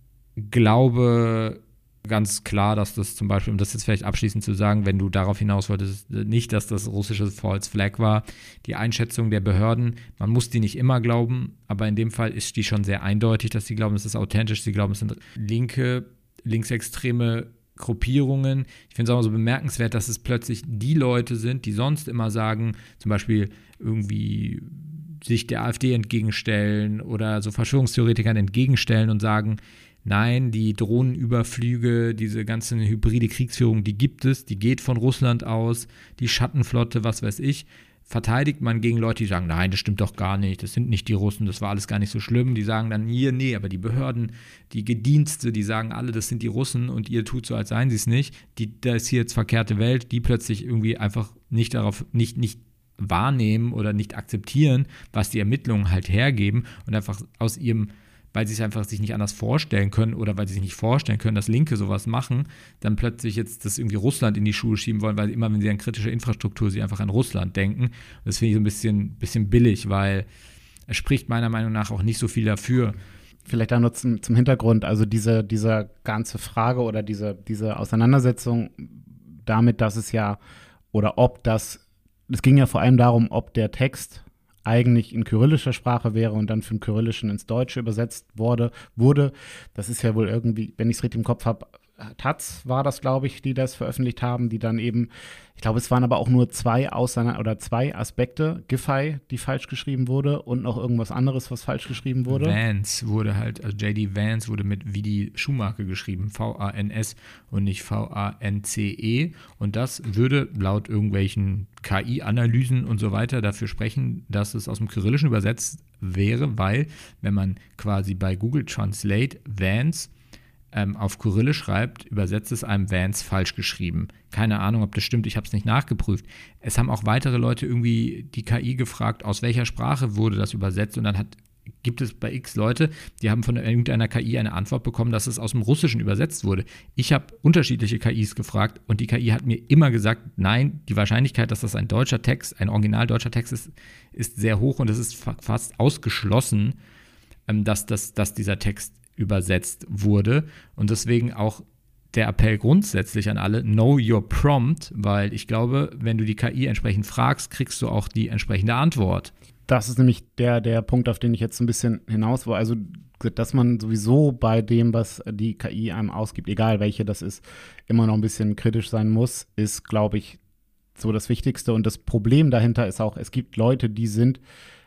glaube ganz klar, dass das zum Beispiel, um das jetzt vielleicht abschließend zu sagen, wenn du darauf hinaus wolltest, nicht, dass das russische False Flag war, die Einschätzung der Behörden, man muss die nicht immer glauben, aber in dem Fall ist die schon sehr eindeutig, dass sie glauben, es ist authentisch, sie glauben, es sind linke, linksextreme Gruppierungen. Ich finde es auch so bemerkenswert, dass es plötzlich die Leute sind, die sonst immer sagen, zum Beispiel irgendwie sich der AfD entgegenstellen oder so Verschwörungstheoretikern entgegenstellen und sagen, nein, die Drohnenüberflüge, diese ganze hybride Kriegsführung, die gibt es, die geht von Russland aus, die Schattenflotte, was weiß ich, verteidigt man gegen Leute, die sagen, nein, das stimmt doch gar nicht, das sind nicht die Russen, das war alles gar nicht so schlimm. Die sagen dann, hier, nee, aber die Behörden, die Gedienste, die sagen alle, das sind die Russen und ihr tut so, als seien sie es nicht. Die, da ist hier jetzt verkehrte Welt, die plötzlich irgendwie einfach nicht darauf, nicht, nicht wahrnehmen oder nicht akzeptieren, was die Ermittlungen halt hergeben und einfach aus ihrem, weil sie es einfach sich nicht anders vorstellen können oder weil sie sich nicht vorstellen können, dass Linke sowas machen, dann plötzlich jetzt das irgendwie Russland in die Schuhe schieben wollen, weil immer, wenn sie an kritische Infrastruktur, sie einfach an Russland denken. Das finde ich so ein bisschen, bisschen billig, weil es spricht meiner Meinung nach auch nicht so viel dafür. Vielleicht da nur zum, zum Hintergrund, also diese, diese ganze Frage oder diese, diese Auseinandersetzung damit, dass es ja, oder ob das, es ging ja vor allem darum, ob der Text eigentlich in kyrillischer Sprache wäre und dann vom Kyrillischen ins Deutsche übersetzt wurde, wurde. Das ist ja wohl irgendwie, wenn ich es richtig im Kopf habe, Taz war das, glaube ich, die das veröffentlicht haben, die dann eben, ich glaube, es waren aber auch nur zwei Auseinander- oder zwei Aspekte, Giffey, die falsch geschrieben wurde und noch irgendwas anderes, was falsch geschrieben wurde. Vance wurde halt, also J D Vance wurde mit wie die Schuhmarke geschrieben, V A N S und nicht V A N C E, und das würde laut irgendwelchen K I-Analysen und so weiter dafür sprechen, dass es aus dem Kyrillischen übersetzt wäre, weil, wenn man quasi bei Google Translate Vance ähm, auf Kyrillisch schreibt, übersetzt es einem Vance falsch geschrieben. Keine Ahnung, ob das stimmt, ich habe es nicht nachgeprüft. Es haben auch weitere Leute irgendwie die K I gefragt, aus welcher Sprache wurde das übersetzt, und dann hat, gibt es bei x Leute, die haben von irgendeiner K I eine Antwort bekommen, dass es aus dem Russischen übersetzt wurde. Ich habe unterschiedliche K Is gefragt und die K I hat mir immer gesagt, nein, die Wahrscheinlichkeit, dass das ein deutscher Text, ein original deutscher Text ist, ist sehr hoch, und es ist fa- fast ausgeschlossen, ähm, dass, das, dass dieser Text übersetzt wurde, und deswegen auch der Appell grundsätzlich an alle, know your prompt, weil ich glaube, wenn du die K I entsprechend fragst, kriegst du auch die entsprechende Antwort. Das ist nämlich der, der Punkt, auf den ich jetzt ein bisschen hinaus war. Also, dass man sowieso bei dem, was die K I einem ausgibt, egal welche das ist, immer noch ein bisschen kritisch sein muss, ist, glaube ich, so das Wichtigste. Und das Problem dahinter ist auch, es gibt Leute, die sind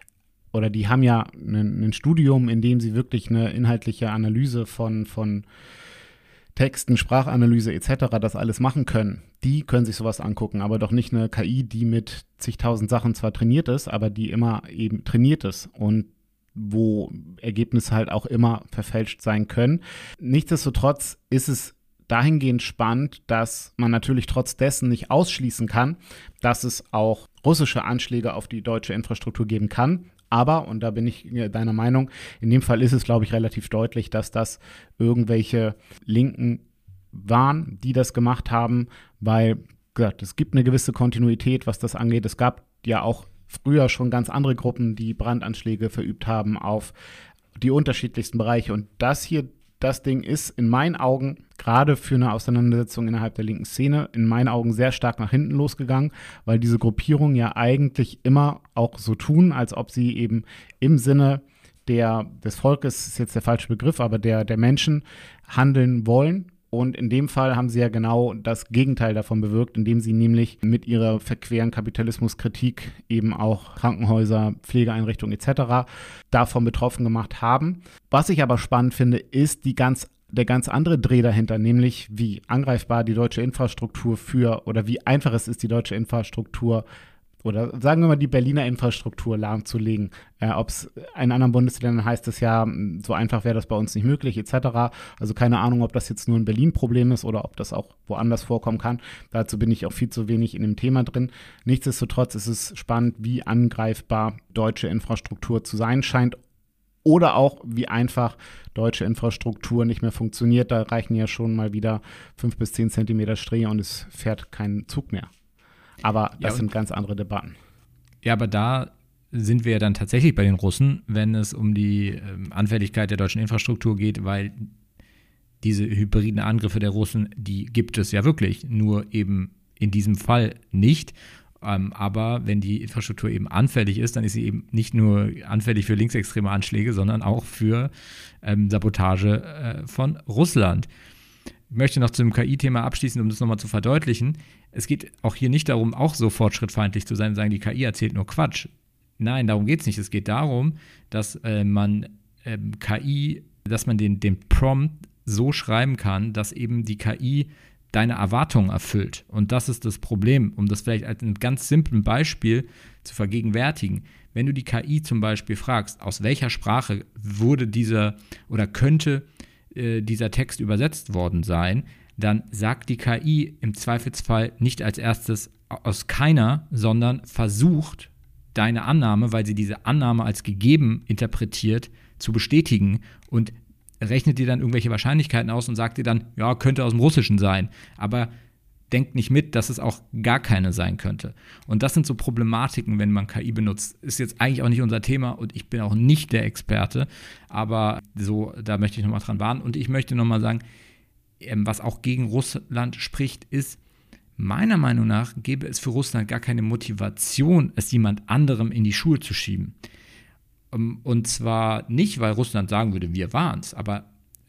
oder die haben ja ein, ein Studium, in dem sie wirklich eine inhaltliche Analyse von, von Texten, Sprachanalyse et cetera das alles machen können. Die können sich sowas angucken, aber doch nicht eine K I, die mit zigtausend Sachen zwar trainiert ist, aber die immer eben trainiert ist und wo Ergebnisse halt auch immer verfälscht sein können. Nichtsdestotrotz ist es dahingehend spannend, dass man natürlich trotz dessen nicht ausschließen kann, dass es auch russische Anschläge auf die deutsche Infrastruktur geben kann. Aber, und da bin ich deiner Meinung, in dem Fall ist es, glaube ich, relativ deutlich, dass das irgendwelche Linken waren, die das gemacht haben, weil, gesagt, es gibt eine gewisse Kontinuität, was das angeht. Es gab ja auch früher schon ganz andere Gruppen, die Brandanschläge verübt haben auf die unterschiedlichsten Bereiche. Und das hier das Ding ist in meinen Augen, gerade für eine Auseinandersetzung innerhalb der linken Szene, in meinen Augen sehr stark nach hinten losgegangen, weil diese Gruppierungen ja eigentlich immer auch so tun, als ob sie eben im Sinne der, des Volkes, ist jetzt der falsche Begriff, aber der, der Menschen handeln wollen. Und in dem Fall haben sie ja genau das Gegenteil davon bewirkt, indem sie nämlich mit ihrer verqueren Kapitalismuskritik eben auch Krankenhäuser, Pflegeeinrichtungen et cetera davon betroffen gemacht haben. Was ich aber spannend finde, ist die ganz, der ganz andere Dreh dahinter, nämlich wie angreifbar die deutsche Infrastruktur für oder wie einfach es ist, die deutsche Infrastruktur oder sagen wir mal die Berliner Infrastruktur lahmzulegen. Äh, Ob es in anderen Bundesländern heißt es ja, so einfach wäre das bei uns nicht möglich, et cetera. Also keine Ahnung, ob das jetzt nur ein Berlin-Problem ist oder ob das auch woanders vorkommen kann. Dazu bin ich auch viel zu wenig in dem Thema drin. Nichtsdestotrotz ist es spannend, wie angreifbar deutsche Infrastruktur zu sein scheint oder auch, wie einfach deutsche Infrastruktur nicht mehr funktioniert. Da reichen ja schon mal wieder fünf bis zehn Zentimeter Strähne und es fährt kein Zug mehr. Aber das ja, sind ganz andere Debatten. Ja, aber da sind wir ja dann tatsächlich bei den Russen, wenn es um die ähm, Anfälligkeit der deutschen Infrastruktur geht, weil diese hybriden Angriffe der Russen, die gibt es ja wirklich, nur eben in diesem Fall nicht. Ähm, aber wenn die Infrastruktur eben anfällig ist, dann ist sie eben nicht nur anfällig für linksextreme Anschläge, sondern auch für ähm, Sabotage äh, von Russland. Ich möchte noch zum K I-Thema abschließen, um das nochmal zu verdeutlichen. Es geht auch hier nicht darum, auch so fortschrittfeindlich zu sein und sagen, die K I erzählt nur Quatsch. Nein, darum geht es nicht. Es geht darum, dass äh, man ähm, K I, dass man den, den Prompt so schreiben kann, dass eben die K I deine Erwartungen erfüllt. Und das ist das Problem, um das vielleicht als ein ganz simples Beispiel zu vergegenwärtigen. Wenn du die K I zum Beispiel fragst, aus welcher Sprache wurde dieser oder könnte dieser Text übersetzt worden sein, dann sagt die K I im Zweifelsfall nicht als erstes aus keiner, sondern versucht, deine Annahme, weil sie diese Annahme als gegeben interpretiert, zu bestätigen und rechnet dir dann irgendwelche Wahrscheinlichkeiten aus und sagt dir dann, ja, könnte aus dem Russischen sein, aber denkt nicht mit, dass es auch gar keine sein könnte. Und das sind so Problematiken, wenn man K I benutzt. Ist jetzt eigentlich auch nicht unser Thema und ich bin auch nicht der Experte, aber so, da möchte ich nochmal dran warnen. Und ich möchte nochmal sagen, was auch gegen Russland spricht, ist, meiner Meinung nach gäbe es für Russland gar keine Motivation, es jemand anderem in die Schuhe zu schieben. Und zwar nicht, weil Russland sagen würde, wir waren es, aber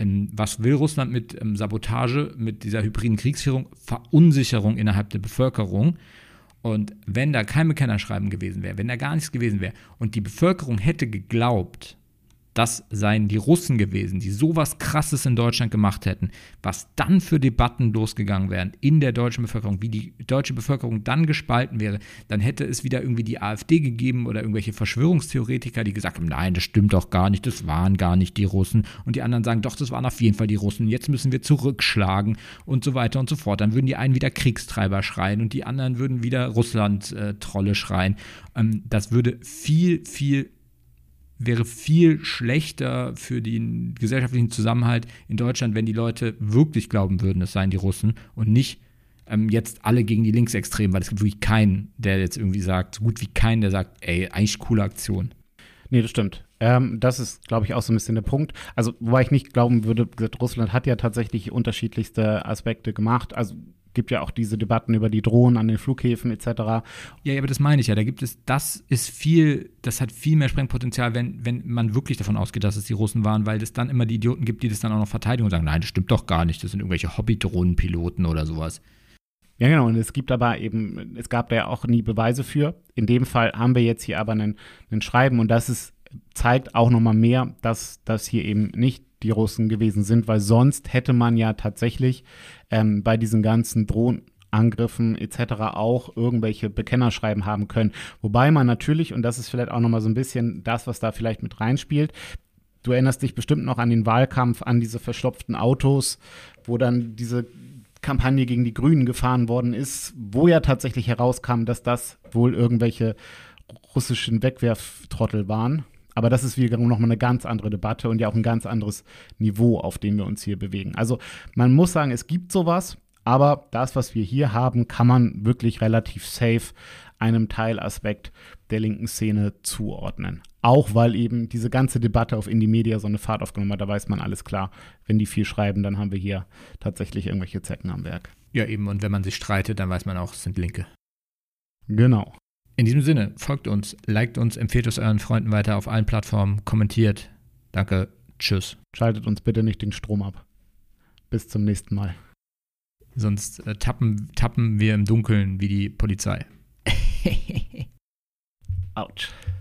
was will Russland mit ähm, Sabotage, mit dieser hybriden Kriegsführung? Verunsicherung innerhalb der Bevölkerung. Und wenn da kein Bekennerschreiben gewesen wäre, wenn da gar nichts gewesen wäre und die Bevölkerung hätte geglaubt, das seien die Russen gewesen, die sowas Krasses in Deutschland gemacht hätten, was dann für Debatten losgegangen wären in der deutschen Bevölkerung, wie die deutsche Bevölkerung dann gespalten wäre, dann hätte es wieder irgendwie die AfD gegeben oder irgendwelche Verschwörungstheoretiker, die gesagt haben, nein, das stimmt doch gar nicht, das waren gar nicht die Russen. Und die anderen sagen, doch, das waren auf jeden Fall die Russen, jetzt müssen wir zurückschlagen und so weiter und so fort. Dann würden die einen wieder Kriegstreiber schreien und die anderen würden wieder Russland-Trolle schreien. Ähm, das würde viel, viel wäre viel schlechter für den gesellschaftlichen Zusammenhalt in Deutschland, wenn die Leute wirklich glauben würden, es seien die Russen und nicht ähm, jetzt alle gegen die Linksextremen, weil es gibt wirklich keinen, der jetzt irgendwie sagt, so gut wie keinen, der sagt, ey, eigentlich coole Aktion. Nee, das stimmt. Ähm, das ist, glaube ich, auch so ein bisschen der Punkt. Also, wobei ich nicht glauben würde, Russland hat ja tatsächlich unterschiedlichste Aspekte gemacht. Also, gibt ja auch diese Debatten über die Drohnen an den Flughäfen et cetera. Ja, aber das meine ich ja. Da gibt es, das ist viel, das hat viel mehr Sprengpotenzial, wenn, wenn man wirklich davon ausgeht, dass es die Russen waren, weil es dann immer die Idioten gibt, die das dann auch noch verteidigen und sagen, nein, das stimmt doch gar nicht, das sind irgendwelche Hobby-Drohnenpiloten oder sowas. Ja, genau. Und es gibt aber eben, es gab da ja auch nie Beweise für. In dem Fall haben wir jetzt hier aber einen, einen Schreiben und das ist, zeigt auch nochmal mehr, dass das hier eben nicht die Russen gewesen sind, weil sonst hätte man ja tatsächlich ähm, bei diesen ganzen Drohnenangriffen et cetera auch irgendwelche Bekennerschreiben haben können. Wobei man natürlich, und das ist vielleicht auch nochmal so ein bisschen das, was da vielleicht mit reinspielt, du erinnerst dich bestimmt noch an den Wahlkampf, an diese verstopften Autos, wo dann diese Kampagne gegen die Grünen gefahren worden ist, wo ja tatsächlich herauskam, dass das wohl irgendwelche russischen Wegwerftrottel waren. Aber das ist wiederum nochmal eine ganz andere Debatte und ja auch ein ganz anderes Niveau, auf dem wir uns hier bewegen. Also man muss sagen, es gibt sowas, Aber das, was wir hier haben, kann man wirklich relativ safe einem Teilaspekt der linken Szene zuordnen. Auch weil eben diese ganze Debatte auf Indymedia so eine Fahrt aufgenommen hat, da weiß man alles klar. Wenn die viel schreiben, dann haben wir hier tatsächlich irgendwelche Zecken am Werk. Ja, eben. Und wenn man sich streitet, dann weiß man auch, es sind Linke. Genau. In diesem Sinne, folgt uns, liked uns, empfehlt es euren Freunden weiter auf allen Plattformen, kommentiert. Danke, tschüss. Schaltet uns bitte nicht den Strom ab. Bis zum nächsten Mal. Sonst äh, tappen, tappen wir im Dunkeln wie die Polizei. Autsch.